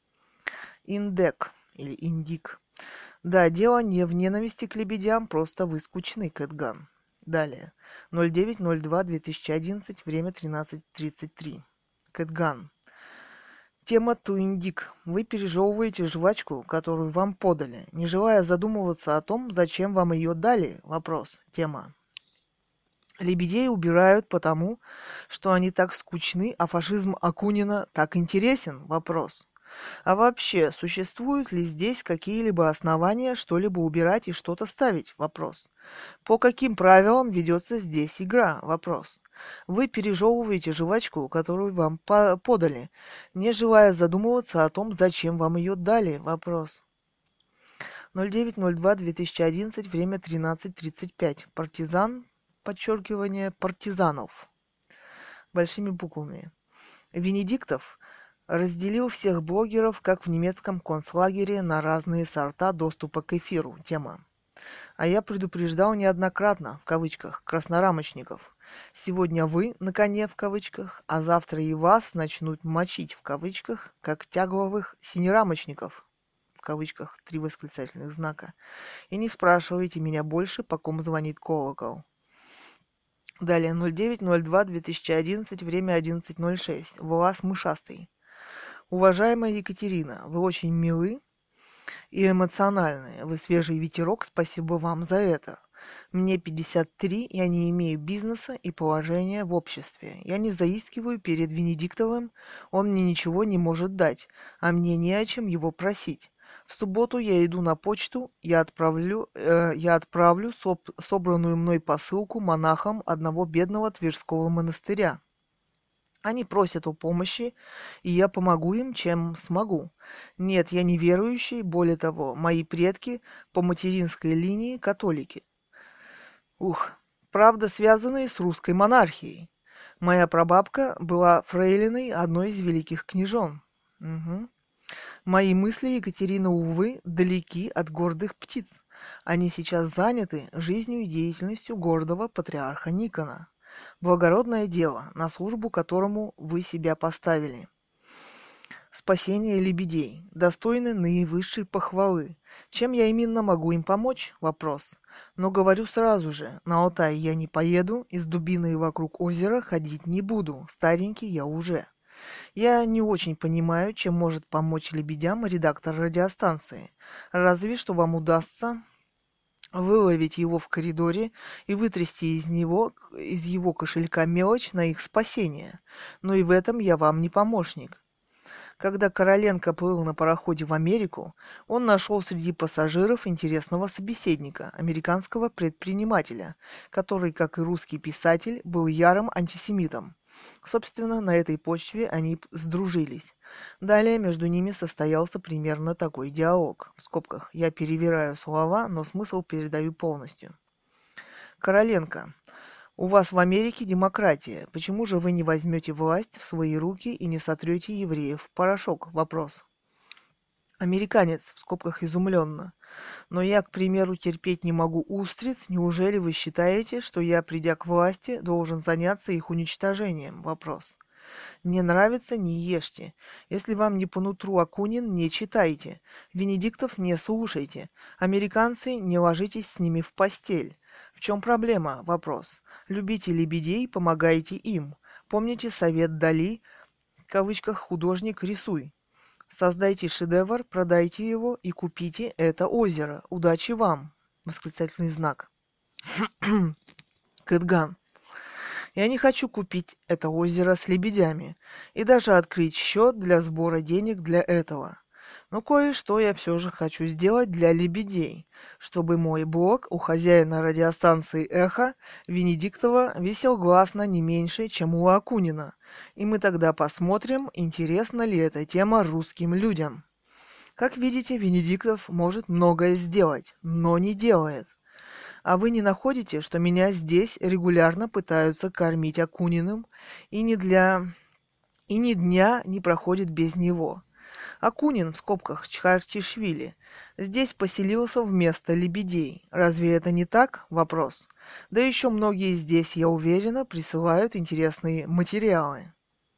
Индек или Индик. Да, дело не в ненависти к лебедям, просто вы скучны, Кэтган. Далее. ноль девять ноль два две тысячи одиннадцать, время тринадцать тридцать три. Кэтган. Тема Туиндик. Вы пережевываете жвачку, которую вам подали, не желая задумываться о том, зачем вам ее дали. Вопрос. Тема. Лебедей убирают потому, что они так скучны, а фашизм Акунина так интересен. Вопрос. А вообще, существуют ли здесь какие-либо основания что-либо убирать и что-то ставить? Вопрос. По каким правилам ведется здесь игра? Вопрос. Вы пережевываете жвачку, которую вам по- подали, не желая задумываться о том, зачем вам ее дали? Вопрос. ноль девять ноль два две тысячи одиннадцать, время тринадцать тридцать пять. Партизан, подчеркивание, партизанов. Большими буквами. Венедиктов разделил всех блогеров, как в немецком концлагере, на разные сорта доступа к эфиру. Тема. А я предупреждал неоднократно, в кавычках, краснорамочников. Сегодня вы на коне, в кавычках, а завтра и вас начнут мочить, в кавычках, как тягловых синерамочников, в кавычках, три восклицательных знака. И не спрашивайте меня больше, по ком звонит колокол. Далее, ноль девять ноль два две тысячи одиннадцать, время одиннадцать ноль шесть. Влас Мышастый. Уважаемая Екатерина, вы очень милы и эмоциональны. Вы свежий ветерок, спасибо вам за это. Мне пятьдесят три, я не имею бизнеса и положения в обществе. Я не заискиваю перед Венедиктовым, он мне ничего не может дать, а мне не о чем его просить. В субботу я иду на почту, я отправлю, э, я отправлю соб- собранную мной посылку монахам одного бедного Тверского монастыря. Они просят о помощи, и я помогу им, чем смогу. Нет, я не верующий, более того, мои предки по материнской линии католики. Ух, правда, связанные с русской монархией. Моя прабабка была фрейлиной одной из великих княжон. Угу. Мои мысли, Екатерина, увы, далеки от гордых птиц. Они сейчас заняты жизнью и деятельностью гордого патриарха Никона. Благородное дело, на службу которому вы себя поставили. Спасение лебедей. Достойны наивысшей похвалы. Чем я именно могу им помочь? Вопрос. Но говорю сразу же, на Алтай я не поеду и с дубиной вокруг озера ходить не буду. Старенький я уже. Я не очень понимаю, чем может помочь лебедям редактор радиостанции. Разве что вам удастся выловить его в коридоре и вытрясти из него, из его кошелька мелочь на их спасение. Но и в этом я вам не помощник. Когда Короленко плыл на пароходе в Америку, он нашел среди пассажиров интересного собеседника, американского предпринимателя, который, как и русский писатель, был ярым антисемитом. Собственно, на этой почве они сдружились. Далее между ними состоялся примерно такой диалог. В скобках я перевираю слова, но смысл передаю полностью. Короленко. У вас в Америке демократия. Почему же вы не возьмете власть в свои руки и не сотрете евреев в порошок? Вопрос. Американец, в скобках изумленно. Но я, к примеру, терпеть не могу устриц. Неужели вы считаете, что я, придя к власти, должен заняться их уничтожением? Вопрос. Не нравится — не ешьте. Если вам не по нутру Акунин, не читайте. Венедиктов не слушайте. Американцы, не ложитесь с ними в постель. В чем проблема? Вопрос. Любите лебедей, помогайте им. Помните совет Дали, в кавычках, художник, рисуй. Создайте шедевр, продайте его и купите это озеро. Удачи вам! Восклицательный знак. Кэтган. Я не хочу купить это озеро с лебедями и даже открыть счет для сбора денег для этого. Но кое-что я все же хочу сделать для лебедей, чтобы мой блог у хозяина радиостанции «Эхо» Венедиктова висел гласно не меньше, чем у Акунина, и мы тогда посмотрим, интересна ли эта тема русским людям. Как видите, Венедиктов может многое сделать, но не делает. А вы не находите, что меня здесь регулярно пытаются кормить Акуниным, и ни для... и ни дня не проходит без него? Акунин, в скобках Чхартишвили, здесь поселился вместо лебедей. Разве это не так? Вопрос. Да еще многие здесь, я уверена, присылают интересные материалы.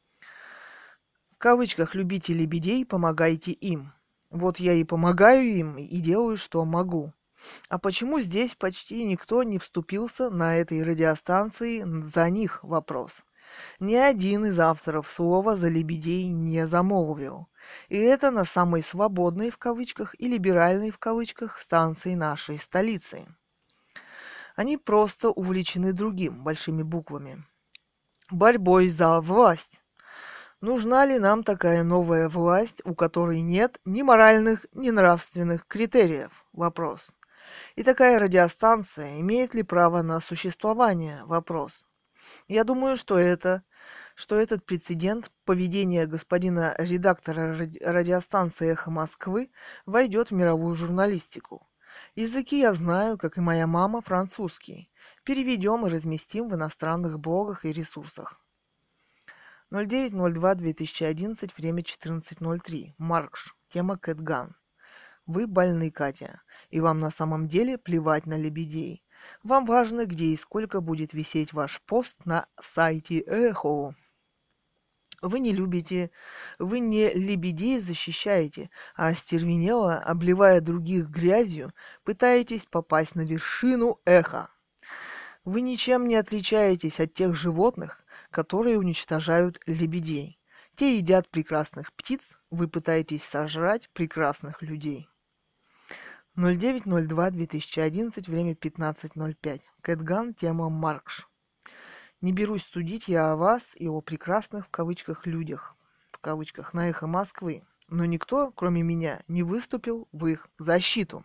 В кавычках «любите лебедей, помогайте им». Вот я и помогаю им, и делаю, что могу. А почему здесь почти никто не вступился на этой радиостанции за них? Вопрос. Ни один из авторов слова за лебедей не замолвил. И это на самой свободной в кавычках и либеральной в кавычках станции нашей столицы. Они просто увлечены другим, большими буквами. Борьбой за власть. Нужна ли нам такая новая власть, у которой нет ни моральных, ни нравственных критериев? Вопрос. И такая радиостанция имеет ли право на существование? Вопрос. Я думаю, что это, что этот прецедент поведения господина редактора ради, радиостанции «Эхо Москвы» войдет в мировую журналистику. Языки я знаю, как и моя мама, французский. Переведем и разместим в иностранных блогах и ресурсах. ноль девять ноль два две тысячи одиннадцать, время четырнадцать ноль три. Маркш. Тема Кэтган. Вы больны, Катя, и вам на самом деле плевать на лебедей. Вам важно, где и сколько будет висеть ваш пост на сайте Эхо. Вы не любите, вы не лебедей защищаете, а остервенело, обливая других грязью, пытаетесь попасть на вершину Эха. Вы ничем не отличаетесь от тех животных, которые уничтожают лебедей. Те едят прекрасных птиц, вы пытаетесь сожрать прекрасных людей. ноль девять ноль два две тысячи одиннадцать, время пятнадцать ноль пять. Кэтган, тема Маркш. Не берусь судить я о вас и о прекрасных в кавычках людях, в кавычках, на Эхо Москвы, но никто, кроме меня, не выступил в их защиту.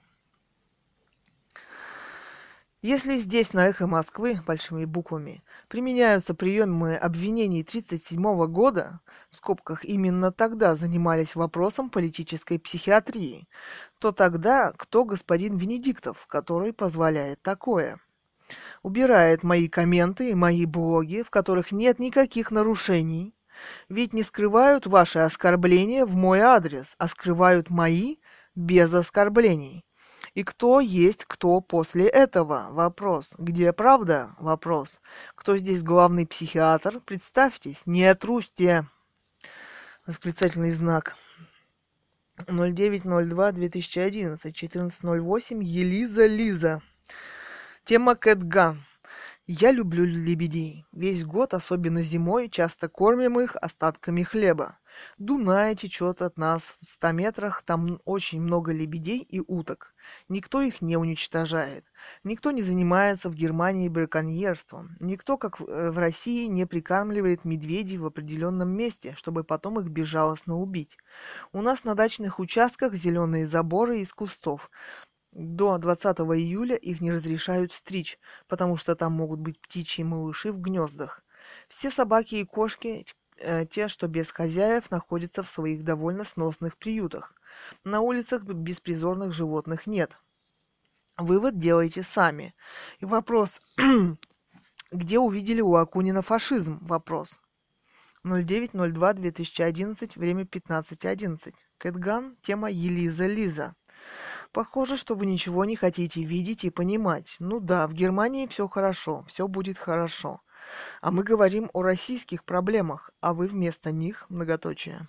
Если здесь, на Эхо Москвы, большими буквами, применяются приемы обвинений тридцать седьмого года, в скобках именно тогда занимались вопросом политической психиатрии, то тогда кто господин Венедиктов, который позволяет такое? Убирает мои комменты и мои блоги, в которых нет никаких нарушений, ведь не скрывают ваши оскорбления в мой адрес, а скрывают мои без оскорблений. И кто есть кто после этого? Вопрос. Где правда? Вопрос. Кто здесь главный психиатр? Представьтесь, не трусьте. Восклицательный знак. ноль девять ноль два две тысячи одиннадцать, четырнадцать ноль восемь, Елиза Лиза. Тема Кэтган. Я люблю лебедей. Весь год, особенно зимой, часто кормим их остатками хлеба. Дунай течет от нас в ста метрах, там очень много лебедей и уток. Никто их не уничтожает. Никто не занимается в Германии браконьерством. Никто, как в России, не прикармливает медведей в определенном месте, чтобы потом их безжалостно убить. У нас на дачных участках зеленые заборы из кустов. До двадцатого июля их не разрешают стричь, потому что там могут быть птичьи малыши в гнездах. Все собаки и кошки, э, те, что без хозяев, находятся в своих довольно сносных приютах. На улицах беспризорных животных нет. Вывод делайте сами. И вопрос, где увидели у Акунина фашизм? Вопрос. ноль девять ноль два две тысячи одиннадцать, время пятнадцать одиннадцать. Кэтган, тема Елиза Лиза. Похоже, что вы ничего не хотите видеть и понимать. Ну да, в Германии все хорошо, все будет хорошо. А мы говорим о российских проблемах, а вы вместо них многоточие.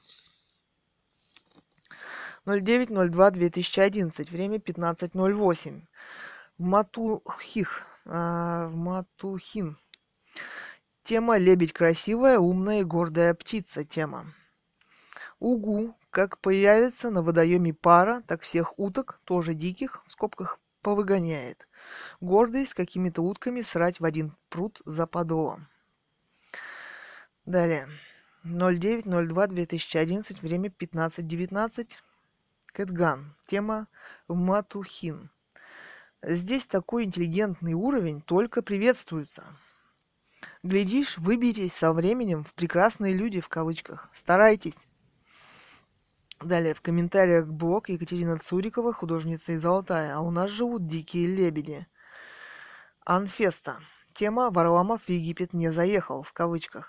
ноль девять ноль два две тысячи одиннадцать, время пятнадцать ноль восемь. В Матухих, а, в Матухин. Тема «Лебедь красивая, умная и гордая птица». Тема. Угу, как появится на водоеме пара, так всех уток, тоже диких, в скобках, повыгоняет. Гордый с какими-то утками срать в один пруд за подолом. Далее. ноль девять ноль два две тысячи одиннадцать, время пятнадцать девятнадцать. Кэтган. Тема Матухин. Здесь такой интеллигентный уровень только приветствуется. Глядишь, выберетесь со временем в прекрасные люди, в кавычках. Старайтесь. Далее, в комментариях блог Екатерина Цурикова, художница из Алтая. А у нас живут дикие лебеди. Анфеста. Тема «Варламов в Египет не заехал», в кавычках.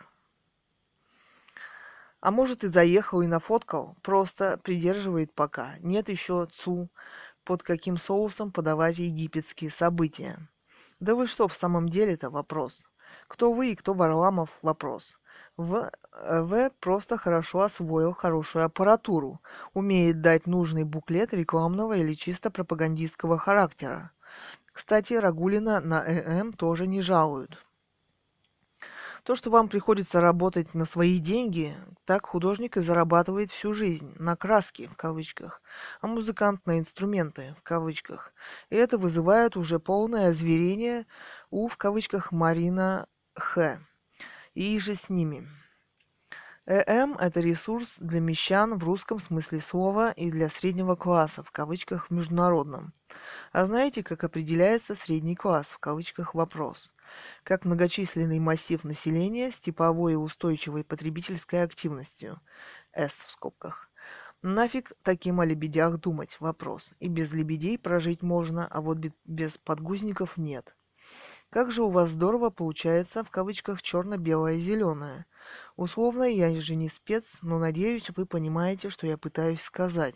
А может и заехал, и нафоткал, просто придерживает пока. Нет еще ЦУ, под каким соусом подавать египетские события. Да вы что, в самом деле-то вопрос. Кто вы и кто Варламов? Вопрос. В. В. просто хорошо освоил хорошую аппаратуру, умеет дать нужный буклет рекламного или чисто пропагандистского характера. Кстати, Рагулина на ЭМ тоже не жалуют. То, что вам приходится работать на свои деньги, так художник и зарабатывает всю жизнь, на краски, в кавычках, а музыкант на инструменты, в кавычках. И это вызывает уже полное озверение у, в кавычках, Марина Х. И же с ними. ЭМ – это ресурс для мещан в русском смысле слова и для среднего класса, в кавычках, в международном. А знаете, как определяется средний класс, в кавычках, вопрос? Как многочисленный массив населения с типовой и устойчивой потребительской активностью, С в скобках. Нафиг таким о лебедях думать, вопрос. И без лебедей прожить можно, а вот без подгузников нет. Как же у вас здорово получается, в кавычках, черно-белое-зеленое. Условно, я же не спец, но надеюсь, вы понимаете, что я пытаюсь сказать.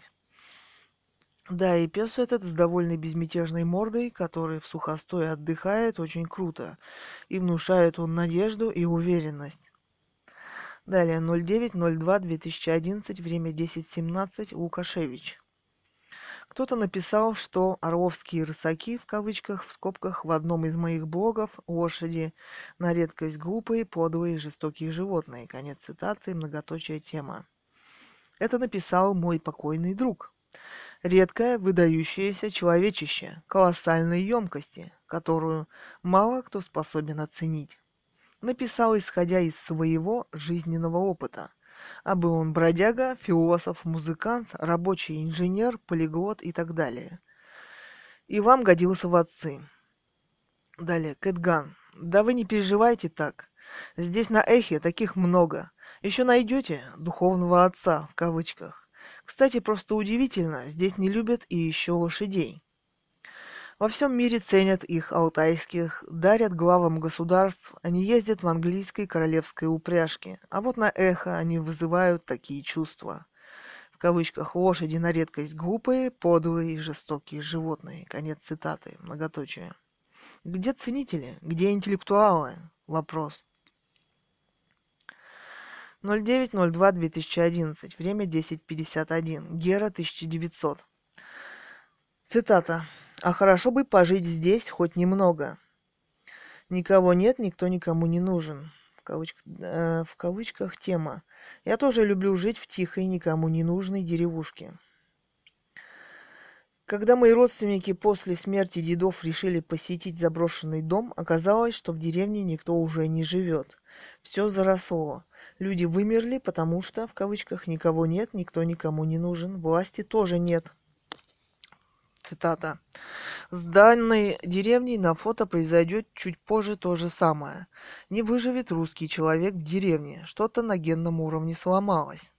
Да, и пес этот с довольно безмятежной мордой, который в сухостое отдыхает, очень круто. И внушает он надежду и уверенность. Далее, ноль девять ноль два две тысячи одиннадцать, время десять семнадцать, Лукашевич. Кто-то написал, что орловские рысаки, в кавычках, в скобках, в одном из моих блогов, лошади, на редкость глупые, подлые, жестокие животные. Конец цитаты, многоточие тема. Это написал мой покойный друг. Редкое, выдающееся человечище, колоссальной емкости, которую мало кто способен оценить. Написал, исходя из своего жизненного опыта. А был он бродяга, философ, музыкант, рабочий инженер, полиглот и так далее. И вам годился в отцы. Далее, Кэтган. Да вы не переживайте так. Здесь на Эхе таких много. Еще найдете духовного отца, в кавычках. Кстати, просто удивительно, здесь не любят и еще лошадей. Во всем мире ценят их алтайских, дарят главам государств, они ездят в английской королевской упряжке, а вот на Эхо они вызывают такие чувства. В кавычках, лошади на редкость глупые, подлые и жестокие животные. Конец цитаты, многоточие. Где ценители? Где интеллектуалы? Вопрос. ноль девять ноль два две тысячи одиннадцать. Время десять пятьдесят один. Гера тысяча девятьсот. Цитата. «А хорошо бы пожить здесь хоть немного. Никого нет, никто никому не нужен». В кавычках, э, в кавычках тема. Я тоже люблю жить в тихой, никому не нужной деревушке. Когда мои родственники после смерти дедов решили посетить заброшенный дом, оказалось, что в деревне никто уже не живет. Все заросло. Люди вымерли, потому что, в кавычках, никого нет, никто никому не нужен, власти тоже нет. Цитата. С данной деревней на фото произойдет чуть позже то же самое. Не выживет русский человек в деревне. Что-то на генном уровне сломалось.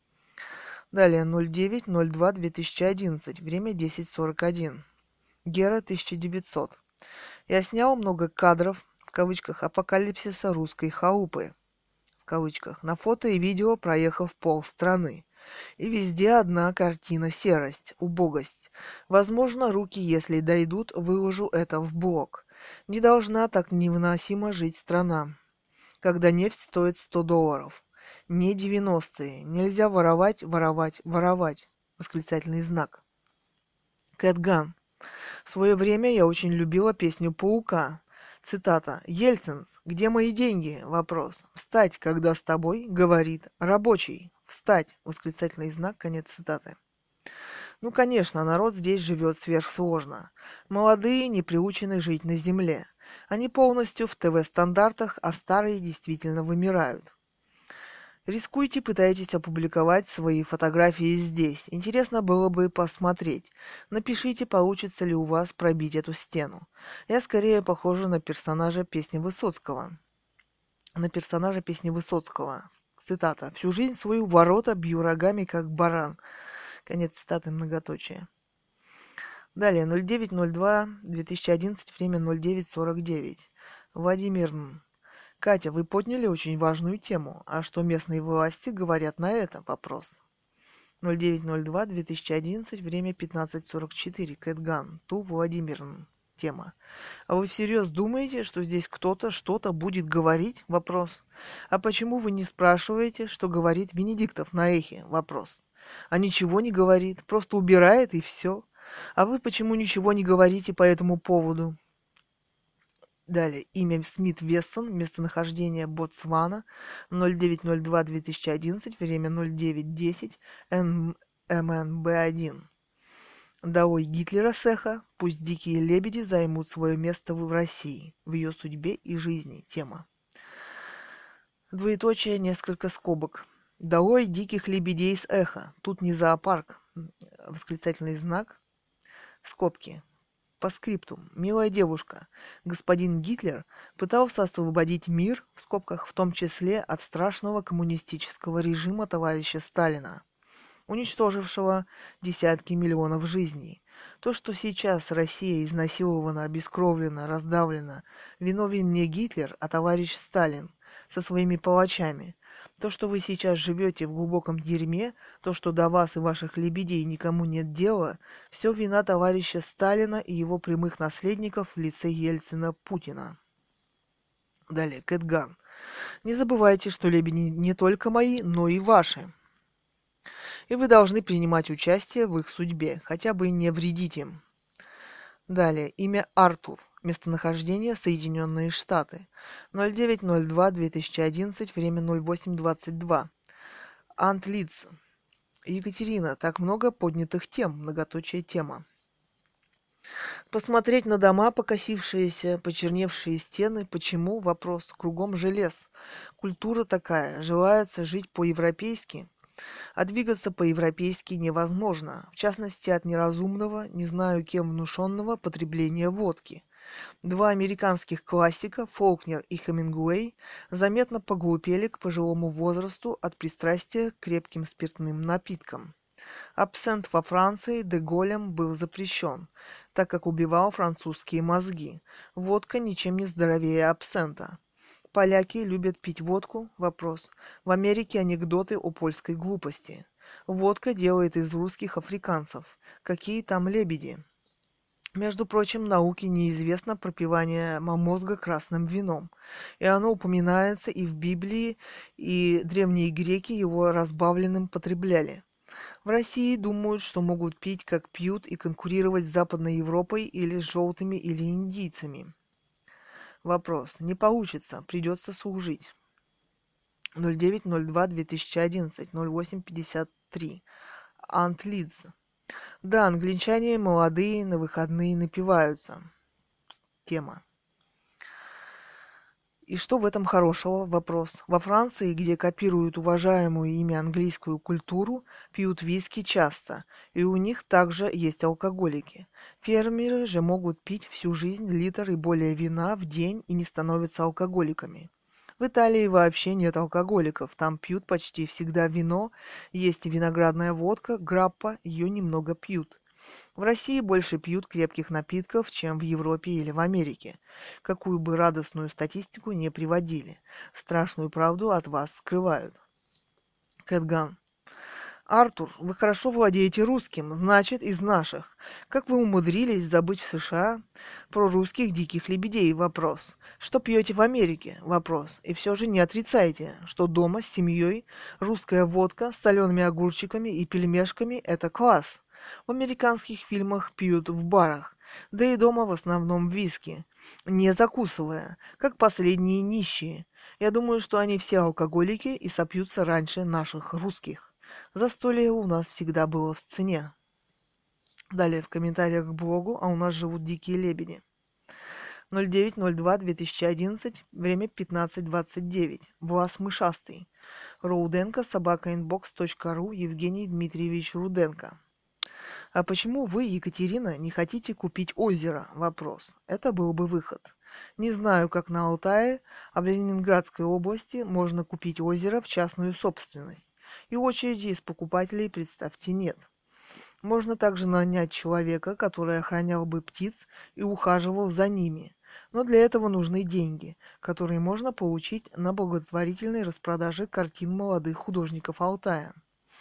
Далее ноль девять ноль два две тысячи одиннадцать. Время десять сорок один. Гера тысяча девятьсот. Я снял много кадров, в кавычках, апокалипсиса русской халупы, в кавычках, на фото и видео, проехав полстраны. И везде одна картина: серость, убогость. Возможно, руки, если дойдут, выложу это в блог. Не должна так невыносимо жить страна, когда нефть стоит сто долларов. Не девяностые. Нельзя воровать, воровать, воровать. Восклицательный знак. Кэтган. В свое время я очень любила песню «Паука». Цитата. «Ельцин, где мои деньги?» Вопрос. «Встать, когда с тобой?» Говорит рабочий. «Встать!» Восклицательный знак. Конец цитаты. Ну, конечно, народ здесь живет сверхсложно. Молодые не приучены жить на земле. Они полностью в ТВ-стандартах, а старые действительно вымирают. Рискуйте, пытайтесь опубликовать свои фотографии здесь. Интересно было бы посмотреть. Напишите, получится ли у вас пробить эту стену. Я скорее похожа на персонажа песни Высоцкого. На персонажа песни Высоцкого. Цитата. «Всю жизнь свою в ворота бью рогами, как баран». Конец цитаты, многоточие. Далее. ноль девять ноль два две тысячи одиннадцать. Время ноль девять сорок девять. Владимир. Катя, вы подняли очень важную тему. А что местные власти говорят на это? Вопрос. ноль девять ноль два две тысячи одиннадцать. Время пятнадцать сорок четыре. Кэтган. Ту Владимир. Тема. А вы всерьез думаете, что здесь кто-то что-то будет говорить? Вопрос. А почему вы не спрашиваете, что говорит Венедиктов на эхе? Вопрос. А ничего не говорит, просто убирает и все. А вы почему ничего не говорите по этому поводу? Далее. Имя Смит Вессон. Местонахождение Ботсвана. ноль девять ноль два две тысячи одиннадцать. Время ноль девять десять. эм эн бэ один. Долой Гитлера с эхо. Пусть дикие лебеди займут свое место в России, в ее судьбе и жизни. Тема. Двоеточие, несколько скобок. Долой диких лебедей с эхо. Тут не зоопарк. Восклицательный знак. Скобки. По скрипту. Милая девушка, господин Гитлер пытался освободить мир, в скобках, в том числе от страшного коммунистического режима товарища Сталина, уничтожившего десятки миллионов жизней. То, что сейчас Россия изнасилована, обескровлена, раздавлена, виновен не Гитлер, а товарищ Сталин со своими палачами. То, что вы сейчас живете в глубоком дерьме, то, что до вас и ваших лебедей никому нет дела, все вина товарища Сталина и его прямых наследников в лице Ельцина Путина. Далее, Кэтган. Не забывайте, что лебеди не только мои, но и ваши. И вы должны принимать участие в их судьбе, хотя бы не вредить им. Далее, имя Артур. Местонахождение Соединенные Штаты. ноль девять ноль два две тысячи одиннадцать. Время ноль восемь двадцать два. Антлиц. Екатерина. Так много поднятых тем. Многоточие тема. Посмотреть на дома, покосившиеся, почерневшие стены. Почему? Вопрос. Кругом же лес. Культура такая. Желается жить по-европейски. А двигаться по-европейски невозможно. В частности, от неразумного, не знаю кем внушенного, потребления водки. Два американских классика, Фолкнер и Хемингуэй, заметно поглупели к пожилому возрасту от пристрастия к крепким спиртным напиткам. Абсент во Франции де Голлем был запрещен, так как убивал французские мозги. Водка ничем не здоровее абсента. Поляки любят пить водку? Вопрос. В Америке анекдоты о польской глупости. Водка делает из русских африканцев. Какие там лебеди? Между прочим, науке неизвестно пропивание мозга красным вином, и оно упоминается и в Библии, и древние греки его разбавленным потребляли. В России думают, что могут пить, как пьют, и конкурировать с Западной Европой или с желтыми или индийцами. Вопрос. Не получится, придется служить. ноль девять ноль два две тысячи одиннадцать ноль восемь пятьдесят три. Антлидз. Да, англичане молодые, на выходные напиваются. Тема. И что в этом хорошего? Вопрос. Во Франции, где копируют уважаемую ими английскую культуру, пьют виски часто, и у них также есть алкоголики. Фермеры же могут пить всю жизнь литр и более вина в день и не становятся алкоголиками. В Италии вообще нет алкоголиков, там пьют почти всегда вино, есть и виноградная водка, граппа, ее немного пьют. В России больше пьют крепких напитков, чем в Европе или в Америке. Какую бы радостную статистику не приводили, страшную правду от вас скрывают. Кэтган. Артур, вы хорошо владеете русским, значит, из наших. Как вы умудрились забыть в США про русских диких лебедей? Вопрос. Что пьете в Америке? Вопрос. И все же не отрицайте, что дома с семьей русская водка с солеными огурчиками и пельмешками – это класс. В американских фильмах пьют в барах, да и дома в основном виски, не закусывая, как последние нищие. Я думаю, что они все алкоголики и сопьются раньше наших русских. Застолье у нас всегда было в цене. Далее в комментариях к блогу «А у нас живут дикие лебеди». ноль девять ноль два две тысячи одиннадцать, время пятнадцать двадцать девять. Влас Мышастый. Руденко, собака инбокс точка ру, Евгений Дмитриевич Руденко. А почему вы, Екатерина, не хотите купить озеро? Вопрос. Это был бы выход. Не знаю, как на Алтае, а в Ленинградской области можно купить озеро в частную собственность. И очереди из покупателей, представьте, нет. Можно также нанять человека, который охранял бы птиц и ухаживал за ними. Но для этого нужны деньги, которые можно получить на благотворительной распродаже картин молодых художников Алтая.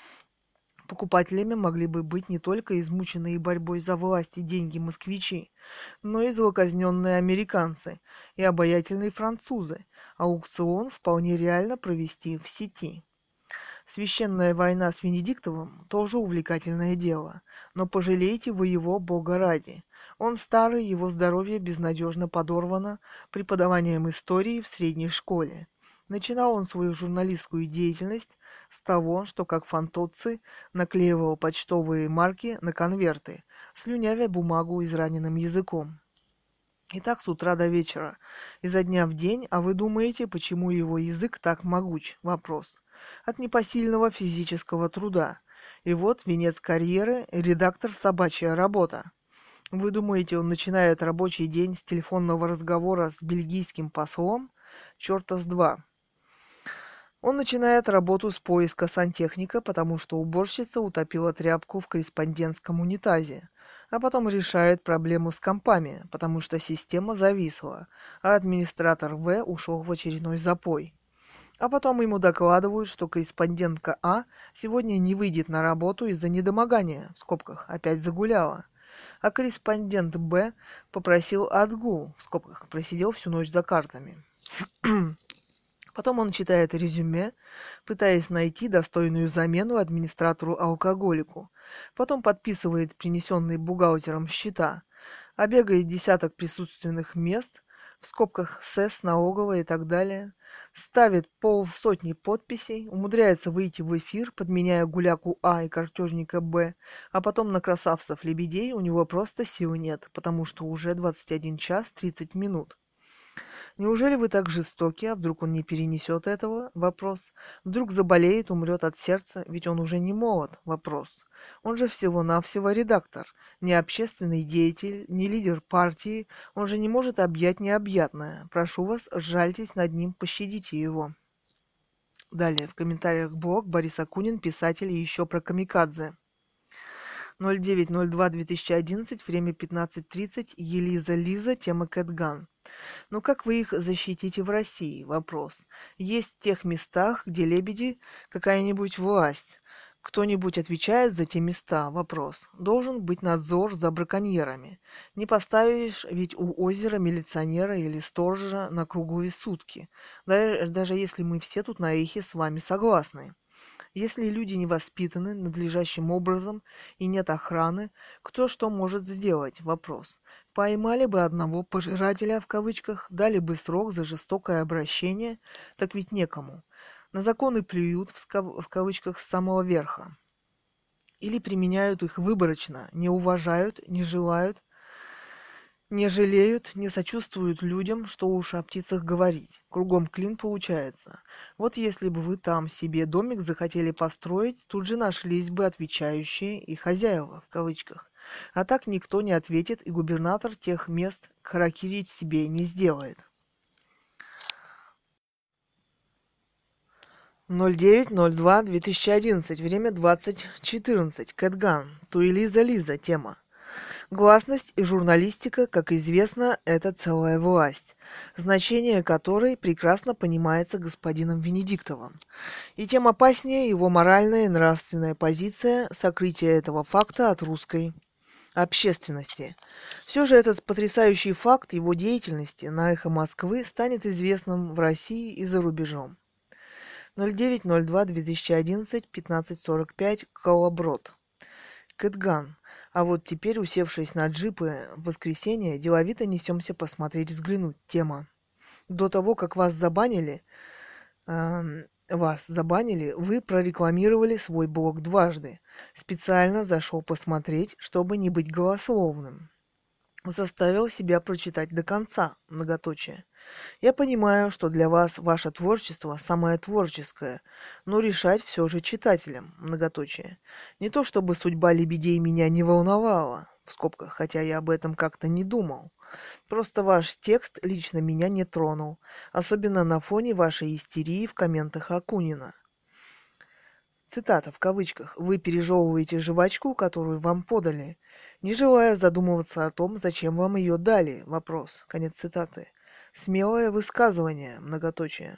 Покупателями могли бы быть не только измученные борьбой за власть и деньги москвичи, но и злоказненные американцы и обаятельные французы. Аукцион вполне реально провести в сети. Священная война с Венедиктовым тоже увлекательное дело, но пожалейте вы его, бога ради. Он старый, его здоровье безнадежно подорвано преподаванием истории в средней школе. Начинал он свою журналистскую деятельность с того, что как фантоцци наклеивал почтовые марки на конверты, слюнявя бумагу израненным языком. И так с утра до вечера, изо дня в день, а вы думаете, почему его язык так могуч? Вопрос. От непосильного физического труда. И вот венец карьеры – редактор «Собачья работа». Вы думаете, он начинает рабочий день с телефонного разговора с бельгийским послом? Черта с два. Он начинает работу с поиска сантехника, потому что уборщица утопила тряпку в корреспондентском унитазе, а потом решает проблему с компами, потому что система зависла, а администратор В ушел в очередной запой. А потом ему докладывают, что корреспондентка А сегодня не выйдет на работу из-за недомогания, в скобках, опять загуляла. А корреспондент Б попросил отгул, в скобках, просидел всю ночь за картами. Потом он читает резюме, пытаясь найти достойную замену администратору-алкоголику. Потом подписывает принесенные бухгалтером счета, обегает десяток присутственных мест, в скобках СЭС, налоговая и так далее, ставит полсотни подписей, умудряется выйти в эфир, подменяя гуляку А и картежника Б, а потом на красавцев-лебедей у него просто сил нет, потому что уже двадцать один час тридцать минут. Неужели вы так жестоки, а вдруг он не перенесет этого? Вопрос. Вдруг заболеет, умрет от сердца, ведь он уже не молод? Вопрос. Он же всего-навсего редактор, не общественный деятель, не лидер партии, он же не может объять необъятное. Прошу вас, сжальтесь над ним, пощадите его. Далее, в комментариях блог Борис Акунин, писатель, и еще про камикадзе. ноль девять ноль два две тысячи одиннадцать, время пятнадцать тридцать, Елиза Лиза, тема Кэтган. Но как вы их защитите в России? Вопрос. Есть в тех местах, где лебеди какая-нибудь власть, Кто-нибудь отвечает за те места? Вопрос. Должен быть надзор за браконьерами. Не поставишь ведь у озера милиционера или сторожа на круглые сутки, даже, даже если мы все тут на эхе с вами согласны. Если люди не воспитаны надлежащим образом и нет охраны, кто что может сделать? Вопрос. Поймали бы одного «пожирателя» в кавычках, дали бы срок за жестокое обращение, так ведь некому. На законы плюют в, скав... в кавычках с самого верха. Или применяют их выборочно, не уважают, не желают, не жалеют, не сочувствуют людям, что уж о птицах говорить. Кругом клин получается. Вот если бы вы там себе домик захотели построить, тут же нашлись бы отвечающие и хозяева, в кавычках. А так никто не ответит, и губернатор тех мест харакирить себе не сделает. ноль девять ноль два две тысячи одиннадцать. Время двадцать четырнадцать. Кэтган. Туилиза Лиза. Тема. Гласность и журналистика, как известно, это целая власть, значение которой прекрасно понимается господином Венедиктовым. И тем опаснее его моральная и нравственная позиция сокрытия этого факта от русской общественности. Все же этот потрясающий факт его деятельности на «Эхо Москвы» станет известным в России и за рубежом. ноль девять ноль два две тысячи одиннадцать, пятнадцать сорок пять, Колоброд. Кэтган. А вот теперь, усевшись на джипы в воскресенье, деловито несемся посмотреть, взглянуть. Тема. До того, как вас забанили, э, вас забанили, вы прорекламировали свой блог дважды. Специально зашел посмотреть, чтобы не быть голословным. Заставил себя прочитать до конца, многоточие. Я понимаю, что для вас ваше творчество самое творческое, но решать все же читателям, многоточие. Не то чтобы судьба лебедей меня не волновала, в скобках, хотя я об этом как-то не думал. Просто ваш текст лично меня не тронул, особенно на фоне вашей истерии в комментах Акунина. Цитата в кавычках. «Вы пережевываете жвачку, которую вам подали, не желая задумываться о том, зачем вам ее дали». Вопрос. Конец цитаты. Смелое высказывание, многоточие.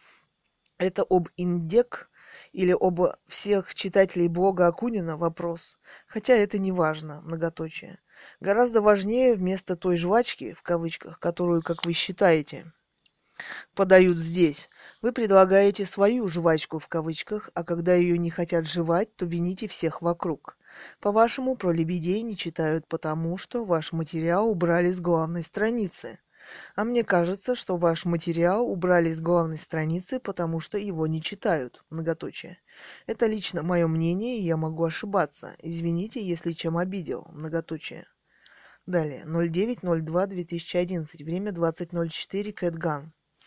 Это об Индек или об всех читателей блога Акунина? Вопрос. Хотя это не важно, многоточие. Гораздо важнее вместо той жвачки, в кавычках, которую, как вы считаете, подают здесь, вы предлагаете свою жвачку в кавычках, а когда ее не хотят жевать, то вините всех вокруг. По-вашему, про лебедей не читают потому, что ваш материал убрали с главной страницы. А мне кажется, что ваш материал убрали с главной страницы, потому что его не читают, многоточие. Это лично мое мнение, и я могу ошибаться. Извините, если чем обидел, многоточие. Далее, ноль девять ноль два две тысячи одиннадцать, время двадцать ноль четыре, Кэтган.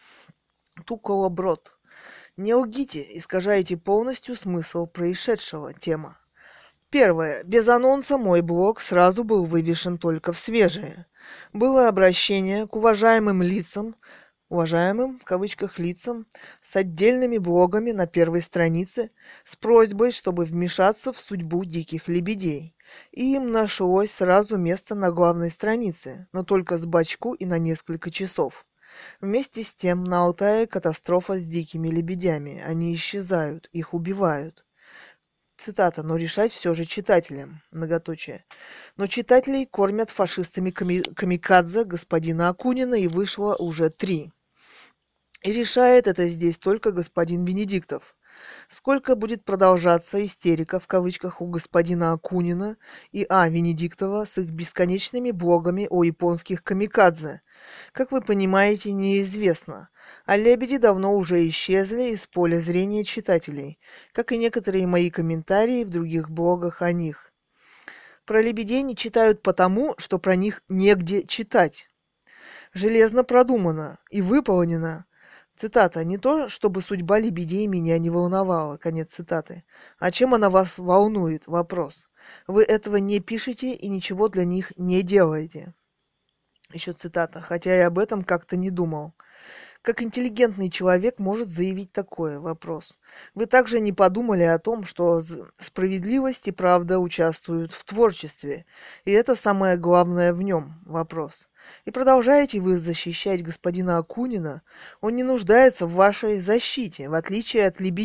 Туколоброд. Не лгите, искажаете полностью смысл происшедшего. Тема. Первое. Без анонса мой блог сразу был вывешен только в свежее. Было обращение к уважаемым лицам, уважаемым, в кавычках, лицам, с отдельными блогами на первой странице, с просьбой, чтобы вмешаться в судьбу диких лебедей. И им нашлось сразу место на главной странице, но только с бачку и на несколько часов. Вместе с тем на Алтае катастрофа с дикими лебедями. Они исчезают, их убивают. Цитата, но решать все же читателям, многоточие. Но читателей кормят фашистами ками- камикадзе господина Акунина, и вышло уже три. И решает это здесь только господин Венедиктов. Сколько будет продолжаться истерика в кавычках у господина Акунина и А. Венедиктова с их бесконечными блогами о японских камикадзе? Как вы понимаете, неизвестно. А лебеди давно уже исчезли из поля зрения читателей, как и некоторые мои комментарии в других блогах о них. Про лебедей не читают потому, что про них негде читать. Железно продумано и выполнено. Цитата. «Не то, чтобы судьба лебедей меня не волновала». Конец цитаты. А чем она вас волнует? Вопрос. Вы этого не пишете и ничего для них не делаете. Еще цитата. «Хотя я об этом как-то не думал». Как интеллигентный человек может заявить такое? Вопрос. Вы также не подумали о том, что справедливость и правда участвуют в творчестве, и это самое главное в нем? Вопрос. И продолжаете вы защищать господина Акунина? Он не нуждается в вашей защите, в отличие от лебедей.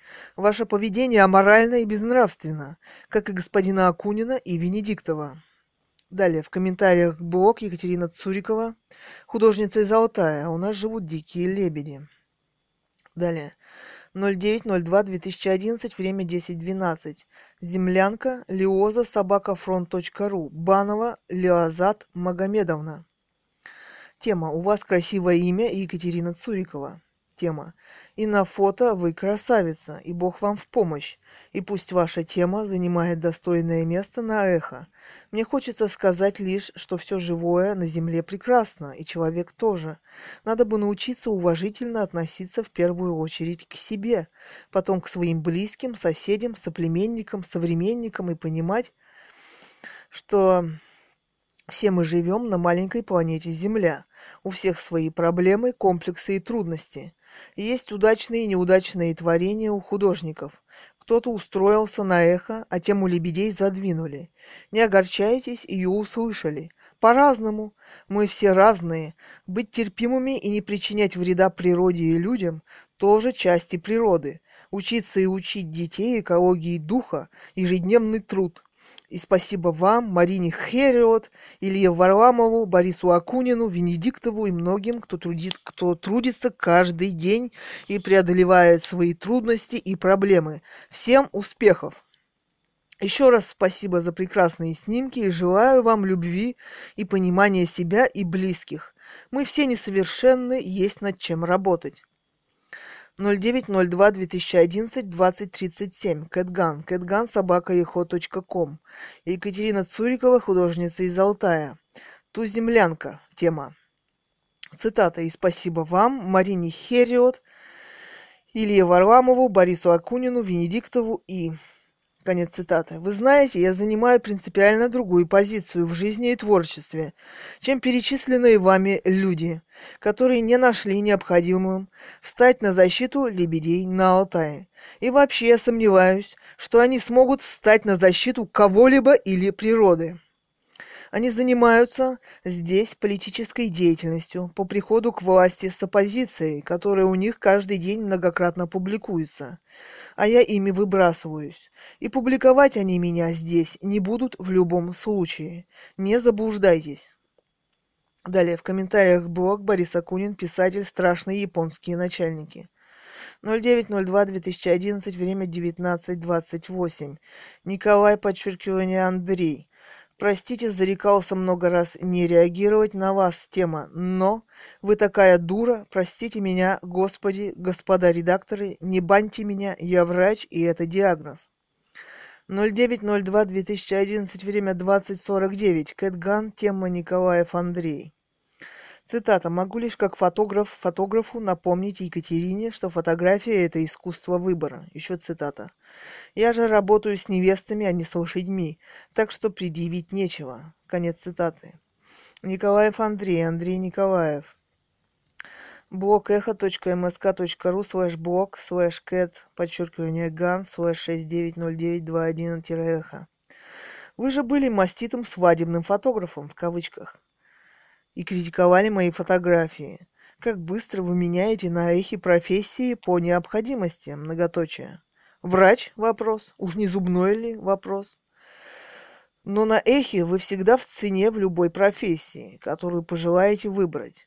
Ваше поведение аморально и безнравственно, как и господина Акунина и Венедиктова. Далее, в комментариях блог Екатерина Цурикова, художница из Алтая. У нас живут дикие лебеди. Далее, ноль девять ноль два две тысячи одиннадцать, время десять двенадцать. Землянка, Лиоза, собака фронт точка ру. Банова, Леозат Магомедовна. Тема: у вас красивое имя, Екатерина Цурикова. Тема: и на фото вы красавица, и Бог вам в помощь. И пусть ваша тема занимает достойное место на эхо. Мне хочется сказать лишь, что все живое на земле прекрасно, и человек тоже. Надо бы научиться уважительно относиться в первую очередь к себе, потом к своим близким, соседям, соплеменникам, современникам и понимать, что все мы живем на маленькой планете Земля. У всех свои проблемы, комплексы и трудности. Есть удачные и неудачные творения у художников. Кто-то устроился на эхо, а тему лебедей задвинули. Не огорчайтесь, ее услышали. По-разному. Мы все разные. Быть терпимыми и не причинять вреда природе и людям – тоже части природы. Учиться и учить детей экологии духа – ежедневный труд. И спасибо вам, Марине Хериот, Илье Варламову, Борису Акунину, Венедиктову и многим, кто, трудит, кто трудится каждый день и преодолевает свои трудности и проблемы. Всем успехов! Еще раз спасибо за прекрасные снимки и желаю вам любви и понимания себя и близких. Мы все несовершенны, есть над чем работать. ноль девять ноль два две тысячи одиннадцать двадцать тридцать семь. Кэтган. Кэтган собака ехо точка ком. Екатерина Цурикова, художница из Алтая. Ту землянка. Тема. Цитата: и спасибо вам, Марине Хериот, Илье Варламову, Борису Акунину, Венедиктову и... Конец цитаты. Вы знаете, я занимаю принципиально другую позицию в жизни и творчестве, чем перечисленные вами люди, которые не нашли необходимым встать на защиту лебедей на Алтае. И вообще я сомневаюсь, что они смогут встать на защиту кого-либо или природы. Они занимаются здесь политической деятельностью по приходу к власти с оппозицией, которая у них каждый день многократно публикуется, а я ими выбрасываюсь. И публиковать они меня здесь не будут в любом случае. Не заблуждайтесь. Далее, в комментариях блог Борис Акунин, писатель «Страшные японские начальники». ноль девять ноль два две тысячи одиннадцать, время девятнадцать двадцать восемь. Николай, подчеркивание, Андрей. Простите, зарекался много раз не реагировать на вас, тема, но вы такая дура, простите меня, господи, господа редакторы, не баньте меня, я врач, и это диагноз. ноль девять ноль два две тысячи одиннадцать, время двадцать сорок девять. Кэтган, тема Николаев Андрей. Цитата: «Могу лишь как фотограф фотографу напомнить Екатерине, что фотография – это искусство выбора». Еще цитата: «Я же работаю с невестами, а не с лошадьми, так что предъявить нечего». Конец цитаты. Николаев Андрей, Андрей Николаев. Блог эхо точка эм эс ка точка ру слэш блог слэш кэт подчеркивание ган слэш шесть девять ноль девять два один эхо. Вы же были маститым свадебным фотографом, в кавычках, и критиковали мои фотографии. Как быстро вы меняете на эхе профессии по необходимости, многоточие. Врач? Вопрос. Уж не зубной ли? Вопрос. Но на эхе вы всегда в цене в любой профессии, которую пожелаете выбрать.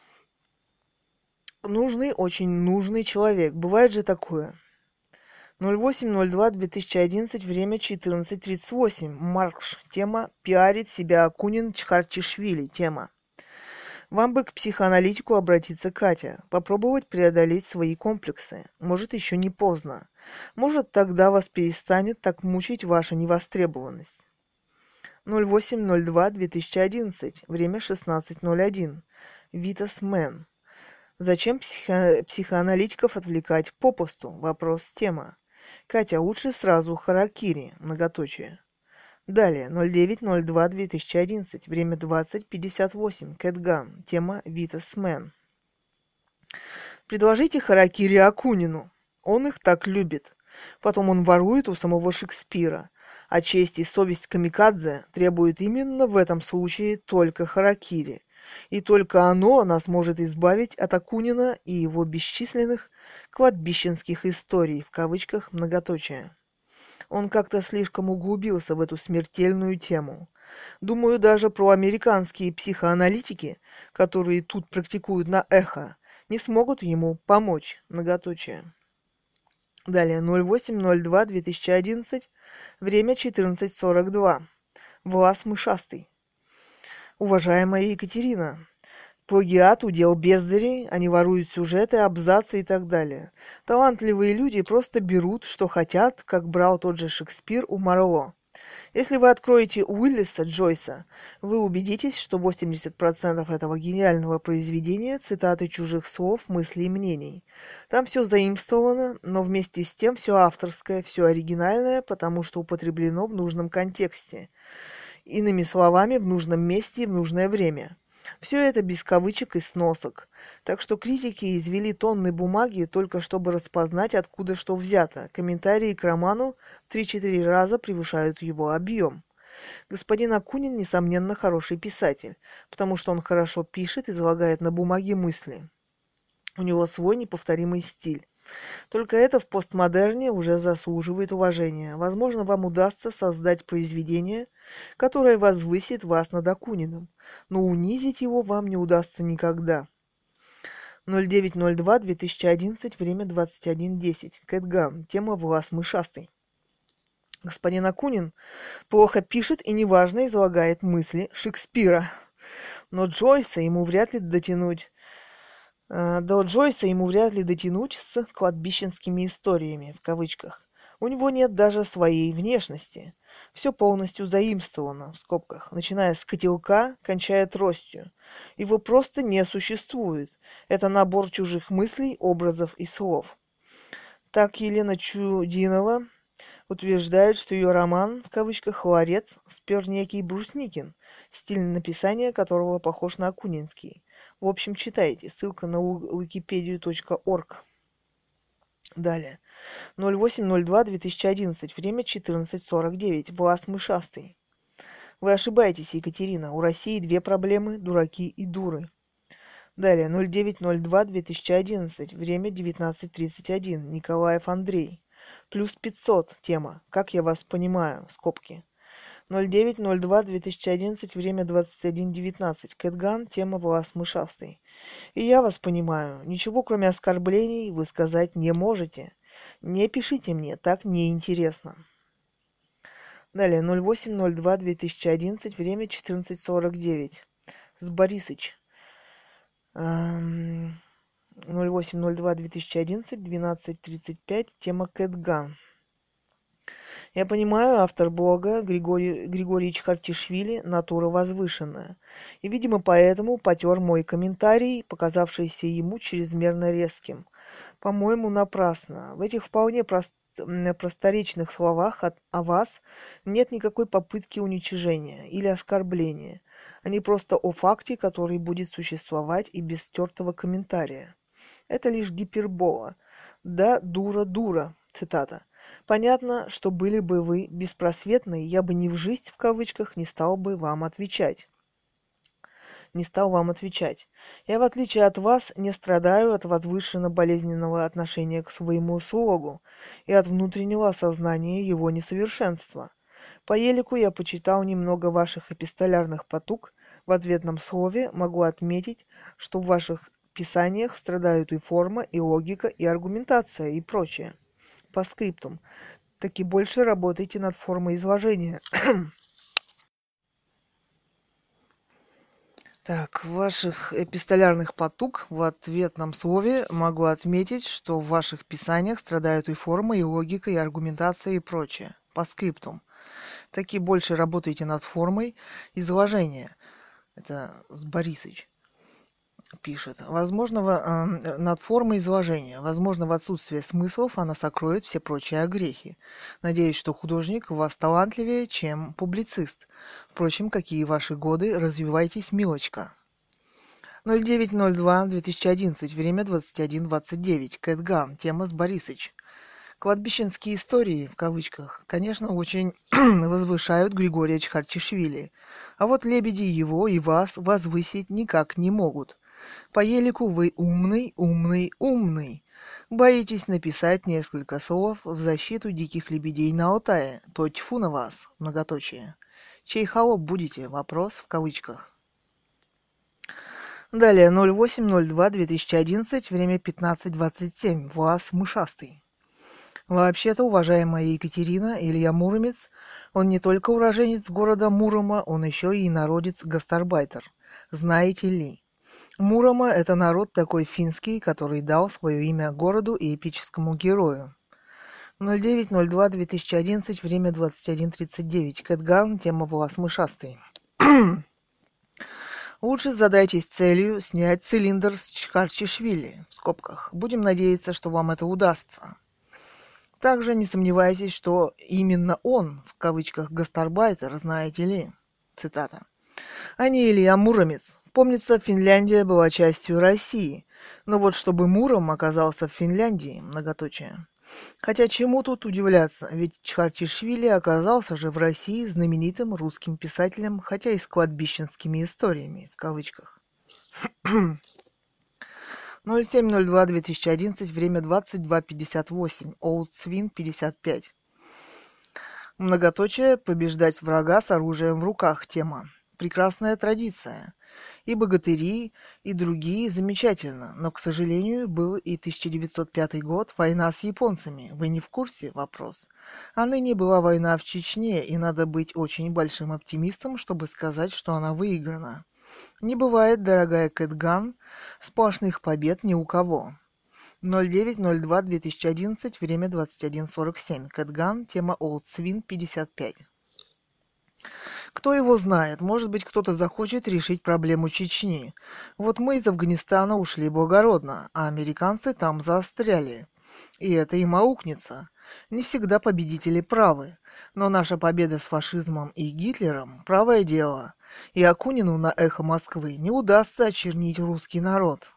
Нужный, очень нужный человек. Бывает же такое. ноль восемь ноль два две тысячи одиннадцать, время четырнадцать тридцать восемь. Маркш. Тема: пиарит себя Акунин Чхартишвили. Тема: вам бы к психоаналитику обратиться, Катя, попробовать преодолеть свои комплексы. Может, еще не поздно. Может, тогда вас перестанет так мучить ваша невостребованность. ноль восемь ноль два две тысячи одиннадцать, время шестнадцать ноль один. Витас Мэн. Зачем психо- психоаналитиков отвлекать попусту? Вопрос, тема. Катя, лучше сразу харакири, многоточие. Далее, ноль девять ноль два две тысячи одиннадцать, время двадцать пятьдесят восемь. Кэтган, тема Витас Мэн. Предложите харакири Акунину. Он их так любит. Потом он ворует у самого Шекспира. А честь и совесть камикадзе требуют именно в этом случае только харакири. И только оно нас может избавить от Акунина и его бесчисленных кладбищенских историй, в кавычках многоточие. Он как-то слишком углубился в эту смертельную тему. Думаю, даже проамериканские психоаналитики, которые тут практикуют на эхо, не смогут ему помочь, многоточие. Далее, ноль восемь ноль два две тысячи одиннадцать, время четырнадцать сорок два. Влас Мышастый. Уважаемая Екатерина, плагиат – удел бездарей, они воруют сюжеты, абзацы и так далее. Талантливые люди просто берут, что хотят, как брал тот же Шекспир у Марло. Если вы откроете Уиллиса Джойса, вы убедитесь, что восемьдесят процентов этого гениального произведения – цитаты чужих слов, мыслей и мнений. Там все заимствовано, но вместе с тем все авторское, все оригинальное, потому что употреблено в нужном контексте. Иными словами, в нужном месте и в нужное время. Все это без кавычек и сносок. Так что критики извели тонны бумаги только чтобы распознать, откуда что взято. Комментарии к роману в три-четыре раза превышают его объем. Господин Акунин, несомненно, хороший писатель, потому что он хорошо пишет, излагает на бумаге мысли. У него свой неповторимый стиль. Только это в постмодерне уже заслуживает уважения. Возможно, вам удастся создать произведение, которое возвысит вас над Акуниным, но унизить его вам не удастся никогда. ноль девять ноль два две тысячи одиннадцать, время двадцать один десять. Кэтган. Тема «Влас Мышастый». Господин Акунин плохо пишет и неважно излагает мысли Шекспира. Но Джойса ему вряд ли дотянуть... До Джойса ему вряд ли дотянуть с кладбищенскими историями, в кавычках. У него нет даже своей внешности. Все полностью заимствовано, в скобках, начиная с котелка, кончая тростью. Его просто не существует. Это набор чужих мыслей, образов и слов. Так Елена Чудинова утверждает, что ее роман, в кавычках, «Ларец» спер некий Брусникин, стиль написания которого похож на акунинский. В общем, читайте. Ссылка на уикипедию точка орг. Далее. ноль восемь ноль два две тысячи одиннадцать. Время четырнадцать сорок девять. Влас Мышастый. Вы ошибаетесь, Екатерина. У России две проблемы – дураки и дуры. Далее. ноль девять ноль два две тысячи одиннадцать. Время девятнадцать тридцать один. Николаев Андрей. Плюс пятьсот. Тема. Как я вас понимаю. Скобки. ноль девять ноль два две тысячи одиннадцать, время двадцать один девятнадцать. Кэтган, тема «Влас Мышастый». И я вас понимаю, ничего кроме оскорблений вы сказать не можете. Не пишите мне, так неинтересно. Далее, ноль восемь ноль два две тысячи одиннадцать, время четырнадцать сорок девять. С Борисыч. ноль восемь ноль два две тысячи одиннадцать, двенадцать тридцать пять, тема Кэтган. Я понимаю, автор блога Григорий Григорьевич Хартишвили натура возвышенная. И, видимо, поэтому потер мой комментарий, показавшийся ему чрезмерно резким. По-моему, напрасно. В этих вполне прост... просторечных словах от... о вас нет никакой попытки уничижения или оскорбления. Они просто о факте, который будет существовать и без стертого комментария. Это лишь гипербола. Да, дура, дура. Цитата. Понятно, что были бы вы беспросветны, я бы ни в жизнь, в кавычках, не стал бы вам отвечать. Не стал вам отвечать. Я, в отличие от вас, не страдаю от возвышенно-болезненного отношения к своему слогу и от внутреннего осознания его несовершенства. По елику я почитал немного ваших эпистолярных потуг. В ответном слове могу отметить, что в ваших писаниях страдают и форма, и логика, и аргументация, и прочее. По скриптум. Таки больше работайте над формой изложения. Так, в ваших эпистолярных потуг в ответном слове могу отметить, что в ваших писаниях страдают и форма, и логика, и аргументация, и прочее. По скриптум. Таки больше работайте над формой изложения. Это с Борисыч пишет. Возможно, в, э, над формой изложения. Возможно, в отсутствие смыслов она сокроет все прочие огрехи. Надеюсь, что художник у вас талантливее, чем публицист. Впрочем, какие ваши годы, развивайтесь, милочка. ноль девять ноль два две тысячи одиннадцать, время двадцать один двадцать девять. Кэтган, тема с Борисыч. Кладбищенские истории, в кавычках, конечно, очень возвышают Григория Чхартишвили, а вот лебеди его и вас возвысить никак не могут. По елику вы умный, умный, умный. Боитесь написать несколько слов в защиту диких лебедей на Алтае, то тьфу на вас, многоточие. Чей холоп будете? Вопрос в кавычках. Далее, ноль восемь ноль два две тысячи одиннадцать, время пятнадцать двадцать семь, Влас Мышастый. Вообще-то, уважаемая Екатерина, Илья Муромец, он не только уроженец города Мурома, он еще и народец-гастарбайтер. Знаете ли? Мурома – это народ такой финский, который дал свое имя городу и эпическому герою. ноль девять ноль два две тысячи одиннадцать, время двадцать один тридцать девять, Кэтган, тема Влас Мышастый. Лучше задайтесь целью снять цилиндр с Чхартишвили, в скобках. Будем надеяться, что вам это удастся. Также не сомневайтесь, что именно он, в кавычках, гастарбайтер, знаете ли, цитата, а не Илья Муромец. Помнится, Финляндия была частью России, но вот чтобы Муром оказался в Финляндии, многоточие. Хотя чему тут удивляться, ведь Чхартишвили оказался же в России знаменитым русским писателем, хотя и с кладбищенскими историями, в кавычках. ноль семь ноль два две тысячи одиннадцать, время двадцать два пятьдесят восемь, Old Swin пятьдесят пять. Многоточие «Побеждать врага с оружием в руках» тема. Прекрасная традиция. И богатыри, и другие замечательно, но, к сожалению, был и тысяча девятьсот пятый год, война с японцами. Вы не в курсе? Вопрос. А ныне была война в Чечне, и надо быть очень большим оптимистом, чтобы сказать, что она выиграна. Не бывает, дорогая Кэтган, сплошных побед ни у кого. ноль девять ноль два две тысячи одиннадцать, время двадцать один сорок семь. Кэтган, тема Old Swin пятьдесят пять. Кто его знает, может быть, кто-то захочет решить проблему Чечни. Вот мы из Афганистана ушли благородно, а американцы там заостряли. И это им аукнется. Не всегда победители правы. Но наша победа с фашизмом и Гитлером – правое дело. И Акунину на «Эхо Москвы» не удастся очернить русский народ.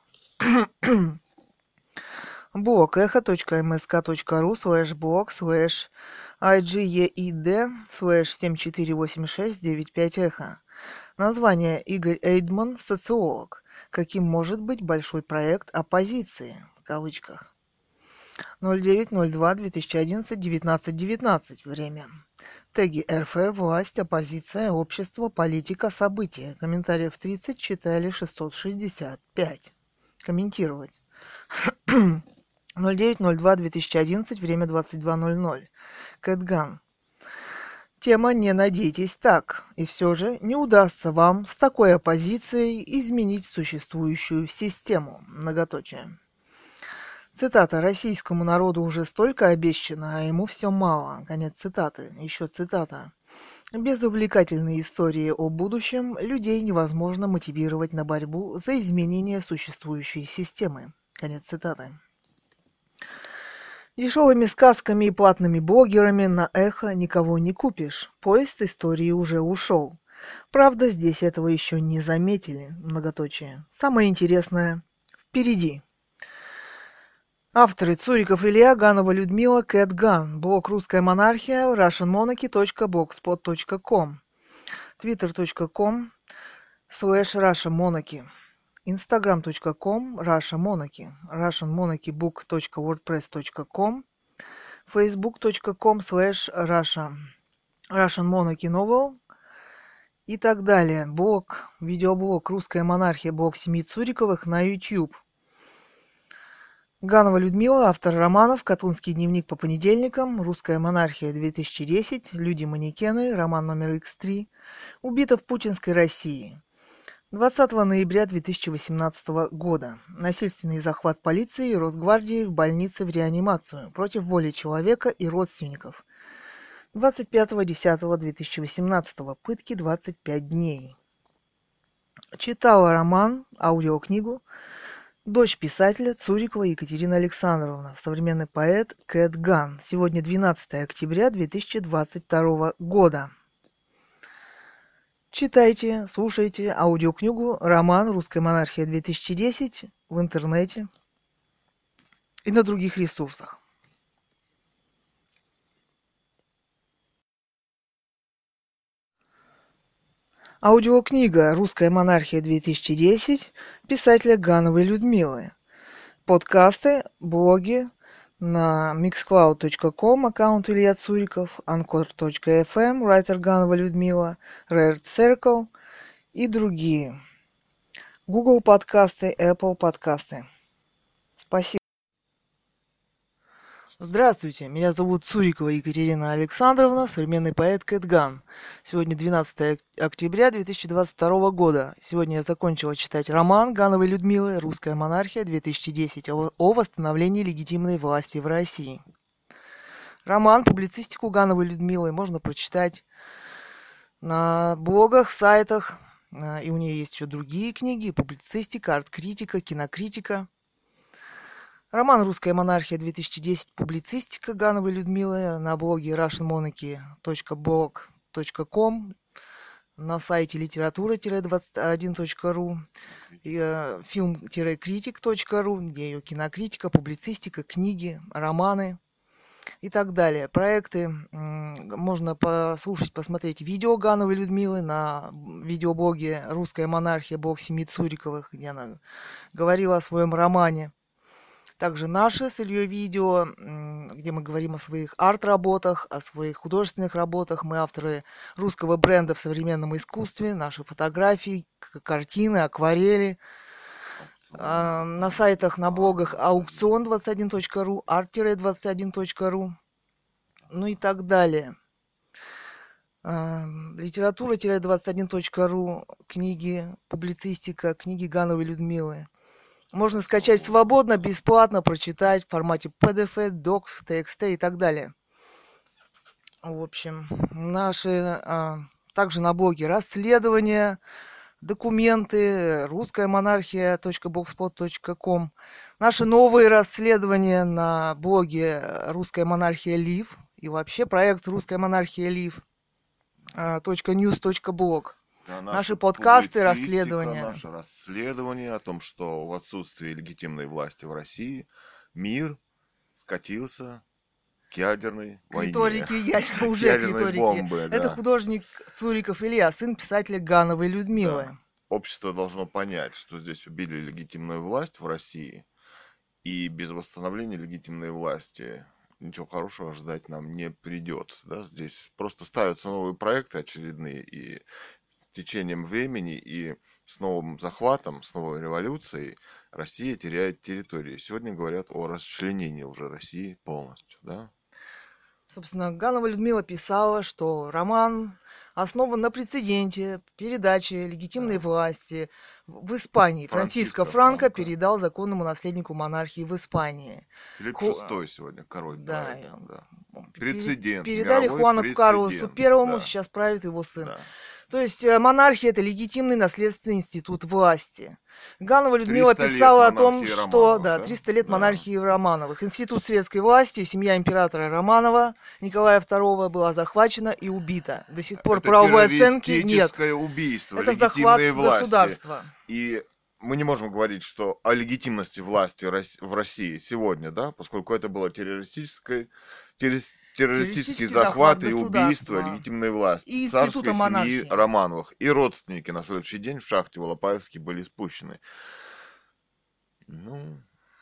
Блог эхо.мск.ру слэш блог слэш iged слэш семь четыре восемь шесть девять пять эхо. Название: Игорь Эйдман, социолог. Каким может быть большой проект оппозиции? В кавычках. ноль девять ноль два две тысячи одиннадцать, девятнадцать девятнадцать. Время. Теги РФ, власть, оппозиция, общество, политика, события. Комментариев тридцать, читали шестьсот шестьдесят пять. Комментировать. ноль девять ноль два две тысячи одиннадцать, время двадцать два ноль ноль. Кэтган. Тема «Не надейтесь так», и все же не удастся вам с такой оппозицией изменить существующую систему. Многоточие. Цитата. «Российскому народу уже столько обещано, а ему все мало». Конец цитаты. Еще цитата. «Без увлекательной истории о будущем людей невозможно мотивировать на борьбу за изменение существующей системы». Конец цитаты. Дешевыми сказками и платными блогерами на эхо никого не купишь. Поезд истории уже ушел. Правда, здесь этого еще не заметили. Многоточие. Самое интересное впереди. Авторы: Цуриков Илья, Ганова Людмила, Кэтган. Блог «Русская монархия», russian monarchy точка blogspot точка com. twitter точка com слэш russian monarchy. instagram точка com russian monarchy. russian monarchy book точка wordpress точка com. facebook точка com слэш russian monarchy novel. И так далее. Блог, видеоблог «Русская монархия», блог семьи Цуриковых на YouTube. Ганова Людмила, автор романов «Катунский дневник по понедельникам», «Русская монархия две тысячи десять», «Люди-манекены», роман номер икс три, «Убита в путинской России». двадцатого ноября две тысячи восемнадцатого года. Насильственный захват полиции и Росгвардии в больнице в реанимацию против воли человека и родственников. двадцать пятого десятого две тысячи восемнадцатого. Пытки двадцать пять дней. Читала роман, аудиокнигу дочь писателя Цурикова Екатерина Александровна, современный поэт Кэтган. Сегодня двенадцатого октября две тысячи двадцать второго года. Читайте, слушайте аудиокнигу «Роман. Русская монархия две тысячи десять» в интернете и на других ресурсах. Аудиокнига «Русская монархия-две тысячи десять» писателя Гановой Людмилы. Подкасты, блоги на миксклауд точка ком, аккаунт Илья Цуриков, анкор точка эф эм, райтер Ганова Людмила, Rare Circle и другие. Google подкасты, Apple подкасты. Спасибо. Здравствуйте, меня зовут Цурикова Екатерина Александровна, современный поэт Кэтган. Сегодня двенадцатое октября две тысячи двадцать второго года. Сегодня я закончила читать роман Гановой Людмилы «Русская монархия-две тысячи десять» о восстановлении легитимной власти в России. Роман, публицистику Гановой Людмилы можно прочитать на блогах, сайтах, и у нее есть еще другие книги: публицистика, арт-критика, кинокритика. Роман «Русская монархия-две тысячи десять», публицистика Гановой Людмилы на блоге russian monarchy точка blog точка com, на сайте литература двадцать один точка ру, фильм-критик точка ру, где ее кинокритика, публицистика, книги, романы и так далее. Проекты можно послушать, посмотреть видео Гановой Людмилы на видеоблоге «Русская монархия», блог семьи Цуриковых, где она говорила о своем романе. Также наши с Ильей видео, где мы говорим о своих арт-работах, о своих художественных работах. Мы авторы русского бренда в современном искусстве, наши фотографии, картины, акварели. На сайтах, на блогах аукцион двадцать один точка ру, арт двадцать один точка ру, ну и так далее. литература двадцать один точка ру, книги, публицистика, книги Гановой Людмилы. Можно скачать свободно, бесплатно, прочитать в формате пи ди эф, докс, ти экс ти и так далее. В общем, наши а, также на блоге расследования, документы, русская монархия точка блогспот точка ком. Наши новые расследования на блоге «Русская монархия Лив» и вообще проект «Русская монархия Лив» точка ньюс точка блог. Да, наши подкасты, расследования. Наше расследование о том, что в отсутствии легитимной власти в России мир скатился к ядерной к войне. Риторике, я уже к риторике. Бомбы, да. Это художник Цуриков Илья, сын писателя Гановой Людмилы. Да. Общество должно понять, что здесь убили легитимную власть в России, и без восстановления легитимной власти ничего хорошего ждать нам не придется. Да? Здесь просто ставятся новые проекты очередные, и с течением времени и с новым захватом, с новой революцией Россия теряет территории. Сегодня говорят о расчленении уже России полностью, да? Собственно, Ганова Людмила писала, что роман основан на прецеденте передачи легитимной да. власти в Испании. Франциско, Франциско Франко, Франко передал законному наследнику монархии в Испании. Филипп Ху... шестой сегодня король. Да, правит, да. Прецедент. Передали Хуану прецедент. Карлосу Первому, да. сейчас правит его сын. Да. То есть монархия – это легитимный наследственный институт власти. Ганова Людмила писала о том, что да, да? триста лет да. монархии Романовых. Институт светской власти, семья императора Романова Николая Второго была захвачена и убита. До сих пор это правовой оценки нет. Убийство, это захват власти. государства. И мы не можем говорить, что о легитимности власти в России сегодня, да, поскольку это было террористическое, террористическое террористический захват, захват и убийство легитимной власти и царской монархии. Семьи Романовых. И родственники на следующий день в шахте Волопаевске были спущены. Ну...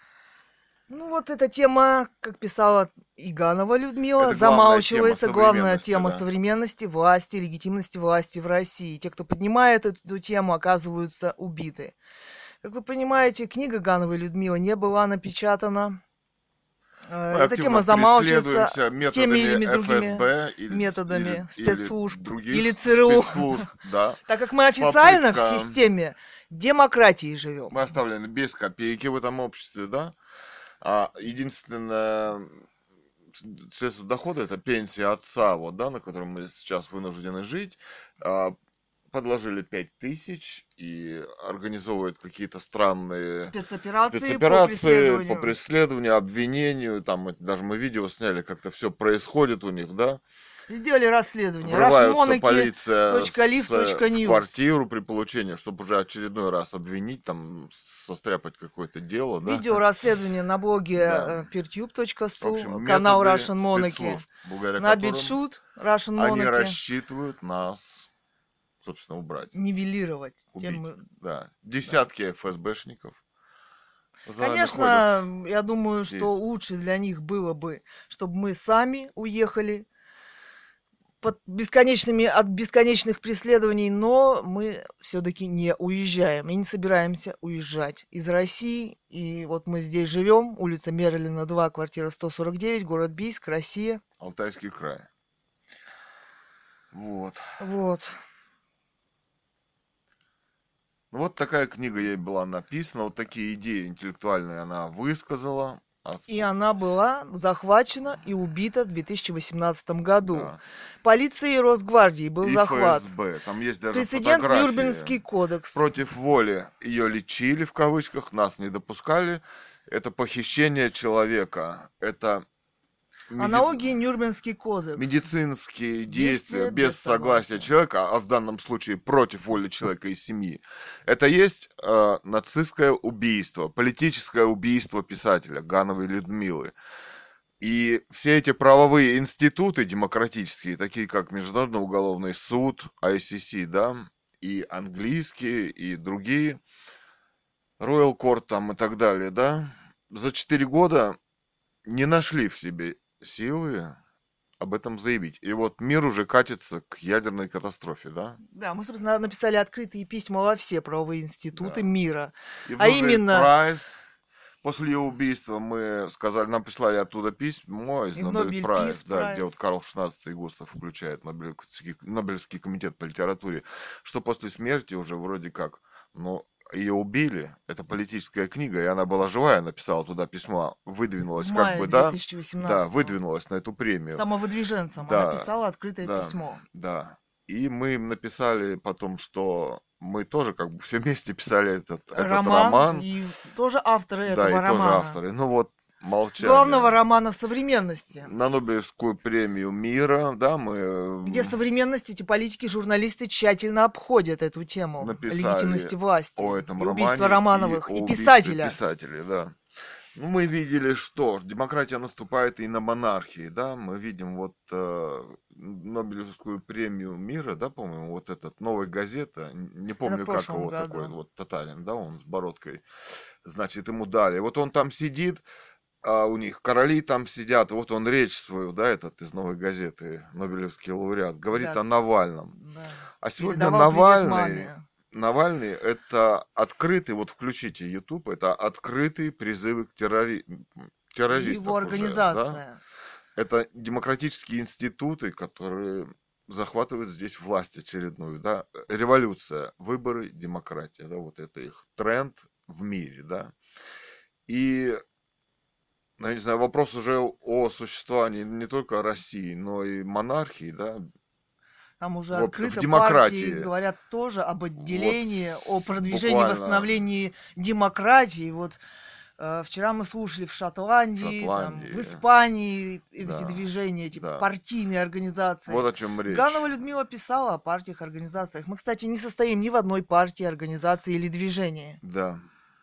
ну вот эта тема, как писала Иганова Людмила, замалчивается. Тема главная тема да. современности, власти, легитимности власти в России. Те, кто поднимает эту тему, оказываются убиты. Как вы понимаете, книга Гановой Людмилы не была напечатана. Мы Эта тема замалчивается теми или другими эф эс бэ, или, методами или, спецслужб или, или ЦРУ, спецслужб, да. так как мы официально Попытка... в системе демократии живем. Мы оставлены без копейки в этом обществе, да. А единственное средство дохода — это пенсия отца, вот, да, на котором мы сейчас вынуждены жить. Подложили пять тысяч и организовывают какие-то странные спецоперации, спецоперации по, преследованию. по преследованию, обвинению. Там даже мы видео сняли, как-то все происходит у них, да. Сделали расследование. Врываются полиция точка лив точка ньюс. в квартиру при получении, чтобы уже очередной раз обвинить, там, состряпать какое-то дело. Да? Видео расследование на блоге да. peertube точка су, канал Russian Monarchy. На BitChute Russian Monarchy. Они рассчитывают нас, к собственно, убрать. Нивелировать. Убить, Тем... да. Десятки да. эф эс бэшников. Конечно, я думаю, здесь. что лучше для них было бы, чтобы мы сами уехали под бесконечными, от бесконечных преследований, но мы все-таки не уезжаем и не собираемся уезжать из России. И вот мы здесь живем, улица Мерлина, два, квартира сто сорок девять, город Бийск, Россия. Алтайский край. Вот. Вот. Ну, вот такая книга ей была написана, вот такие идеи интеллектуальные она высказала. И она была захвачена и убита в две тысячи восемнадцатом году. Да. Полицией и Росгвардией был и захват. эф эс бэ. Там есть даже прецедент фотографии. Нюрнбергский кодекс. Против воли ее лечили, в кавычках, нас не допускали. Это похищение человека. Это медици... аналогии Нюрнбергский кодекс. Медицинские действия, действия без, без согласия. согласия человека, а в данном случае против воли человека и семьи. Это есть э, нацистское убийство, политическое убийство писателя Гановой Людмилы. И все эти правовые институты демократические, такие как Международный уголовный суд, ай си си, да, и английские, и другие, Royal Court там и так далее, да, за четыре года не нашли в себе силы об этом заявить. И вот мир уже катится к ядерной катастрофе, да? Да, мы, собственно, написали открытые письма во все правовые институты да. мира. И а именно... Прайс, после ее убийства мы сказали, нам прислали оттуда письмо из Нобель Прайс, да, где вот Карл шестнадцатый Густав включает Нобелевский, Нобелевский комитет по литературе, что после смерти уже вроде как, ну, ее убили, это политическая книга, и она была живая, написала туда письмо, выдвинулась как бы, да, да, выдвинулась на эту премию. Самовыдвиженцем да, она писала открытое да, письмо. Да, и мы им написали потом, что мы тоже как бы все вместе писали этот роман. Этот роман. И тоже авторы да, этого и романа. тоже авторы. Ну вот, молчание. Главного романа современности. На Нобелевскую премию мира, да, мы... Где современность, эти политики, журналисты тщательно обходят эту тему легитимности власти. О этом и романе, убийства Романовых, и, и писателя. писателей, да. Ну, мы видели, что демократия наступает и на монархии, да, мы видим вот э, Нобелевскую премию мира, да, по-моему, вот этот «Новая газета», не помню, как его году. Такой, вот Татарин, да, он с бородкой, значит, ему дали. Вот он там сидит, а у них короли там сидят, вот он речь свою, да, этот из «Новой газеты», Нобелевский лауреат, говорит да. о Навальном. Да. А сегодня Навальный... Навальный – это открытый, вот включите YouTube, это открытые призывы к террори... террористам. Его организация. Уже, да? Это демократические институты, которые захватывают здесь власть очередную, да, революция, выборы, демократия, да, вот это их тренд в мире, да. И, ну, я не знаю, вопрос уже о существовании не только России, но и монархии, да. Там уже вот, открыто в демократии партии говорят тоже об отделении, вот, о продвижении, буквально... восстановлении демократии. Вот э, вчера мы слушали в Шотландии, Шотландии. Там, в Испании эти да. движения, эти да. партийные организации. Вот о чем речь. Ганова Людмила писала о партиях, организациях. Мы, кстати, не состоим ни в одной партии, организации или движении. Да.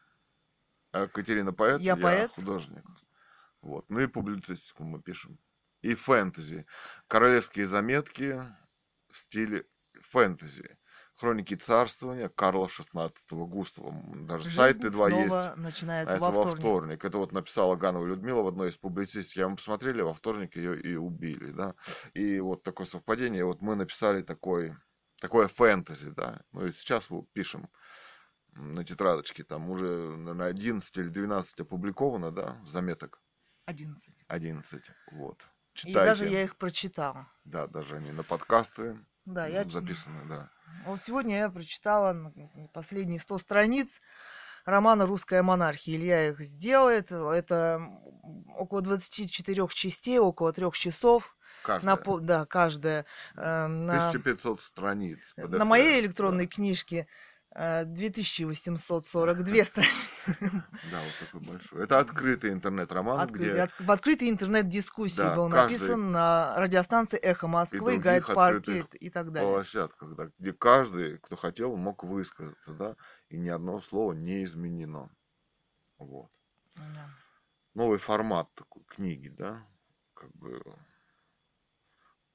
А Катерина поэт, я, я поэт. художник. Вот. Ну и публицистику мы пишем. И фэнтези. Королевские заметки в стиле фэнтези. Хроники царствования Карла шестнадцатого Густава. Даже Жизнь сайты два снова есть. начинается во вторник. во вторник. Это вот написала Ганова Людмила в одной из публицистик. Я мы посмотрели, во вторник ее и убили. Да? И вот такое совпадение. Вот мы написали такой, такое фэнтези. Да? Ну и сейчас вот пишем на тетрадочке. Там уже, наверное, одиннадцать или двенадцать опубликовано, да, заметок. одиннадцать. одиннадцать. Вот. Читайте. И даже я их прочитала. Да, даже они на подкасты да, я... записаны, да. Вот сегодня я прочитала последние сто страниц романа «Русская монархия». Илья их сделает. Это около двадцати четырёх частей, около трех часов. Каждая. На, да, каждая. Э, на, тысяча пятьсот страниц. пи ди эф, на моей электронной да. книжке две тысячи восемьсот сорок две страницы. Да, вот такой большой. Это открытый интернет-роман, Открытый, где... от, в открытой интернет-дискуссии да, был каждый... написан на радиостанции «Эхо Москвы», «Гайд-парке» и так далее. Площадках, да, где каждый, кто хотел, мог высказаться, да, и ни одно слово не изменено. Вот. Да. Новый формат такой книги, да, как бы...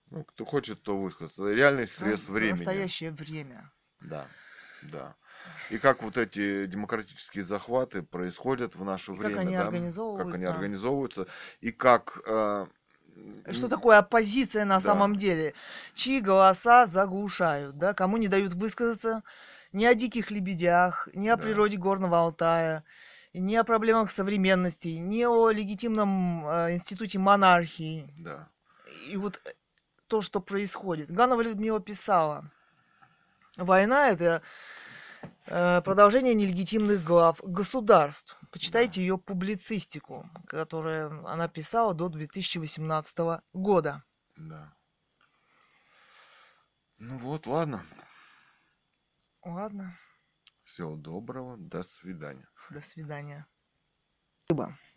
Ну, кто хочет, то высказаться. Реальный стресс Нас- времени. Настоящее время. Да, да. И как вот эти демократические захваты происходят в наше И как время, они да, как они организовываются. организовываются, и как... э, Что м, такое оппозиция на самом да, деле? Чьи голоса заглушают, да? Кому не дают высказаться ни о диких лебедях, ни о да, природе Горного Алтая, ни о проблемах современности, ни о легитимном э, институте монархии. да, И вот э, то, что происходит. Ганова Людмила писала: война — это э, продолжение нелегитимных глав государств. да, Почитайте ее публицистику, которую она писала до две тысячи восемнадцатого года. да. Ну вот, ладно. Ладно, Всего доброго, до свидания. до свидания. Спасибо.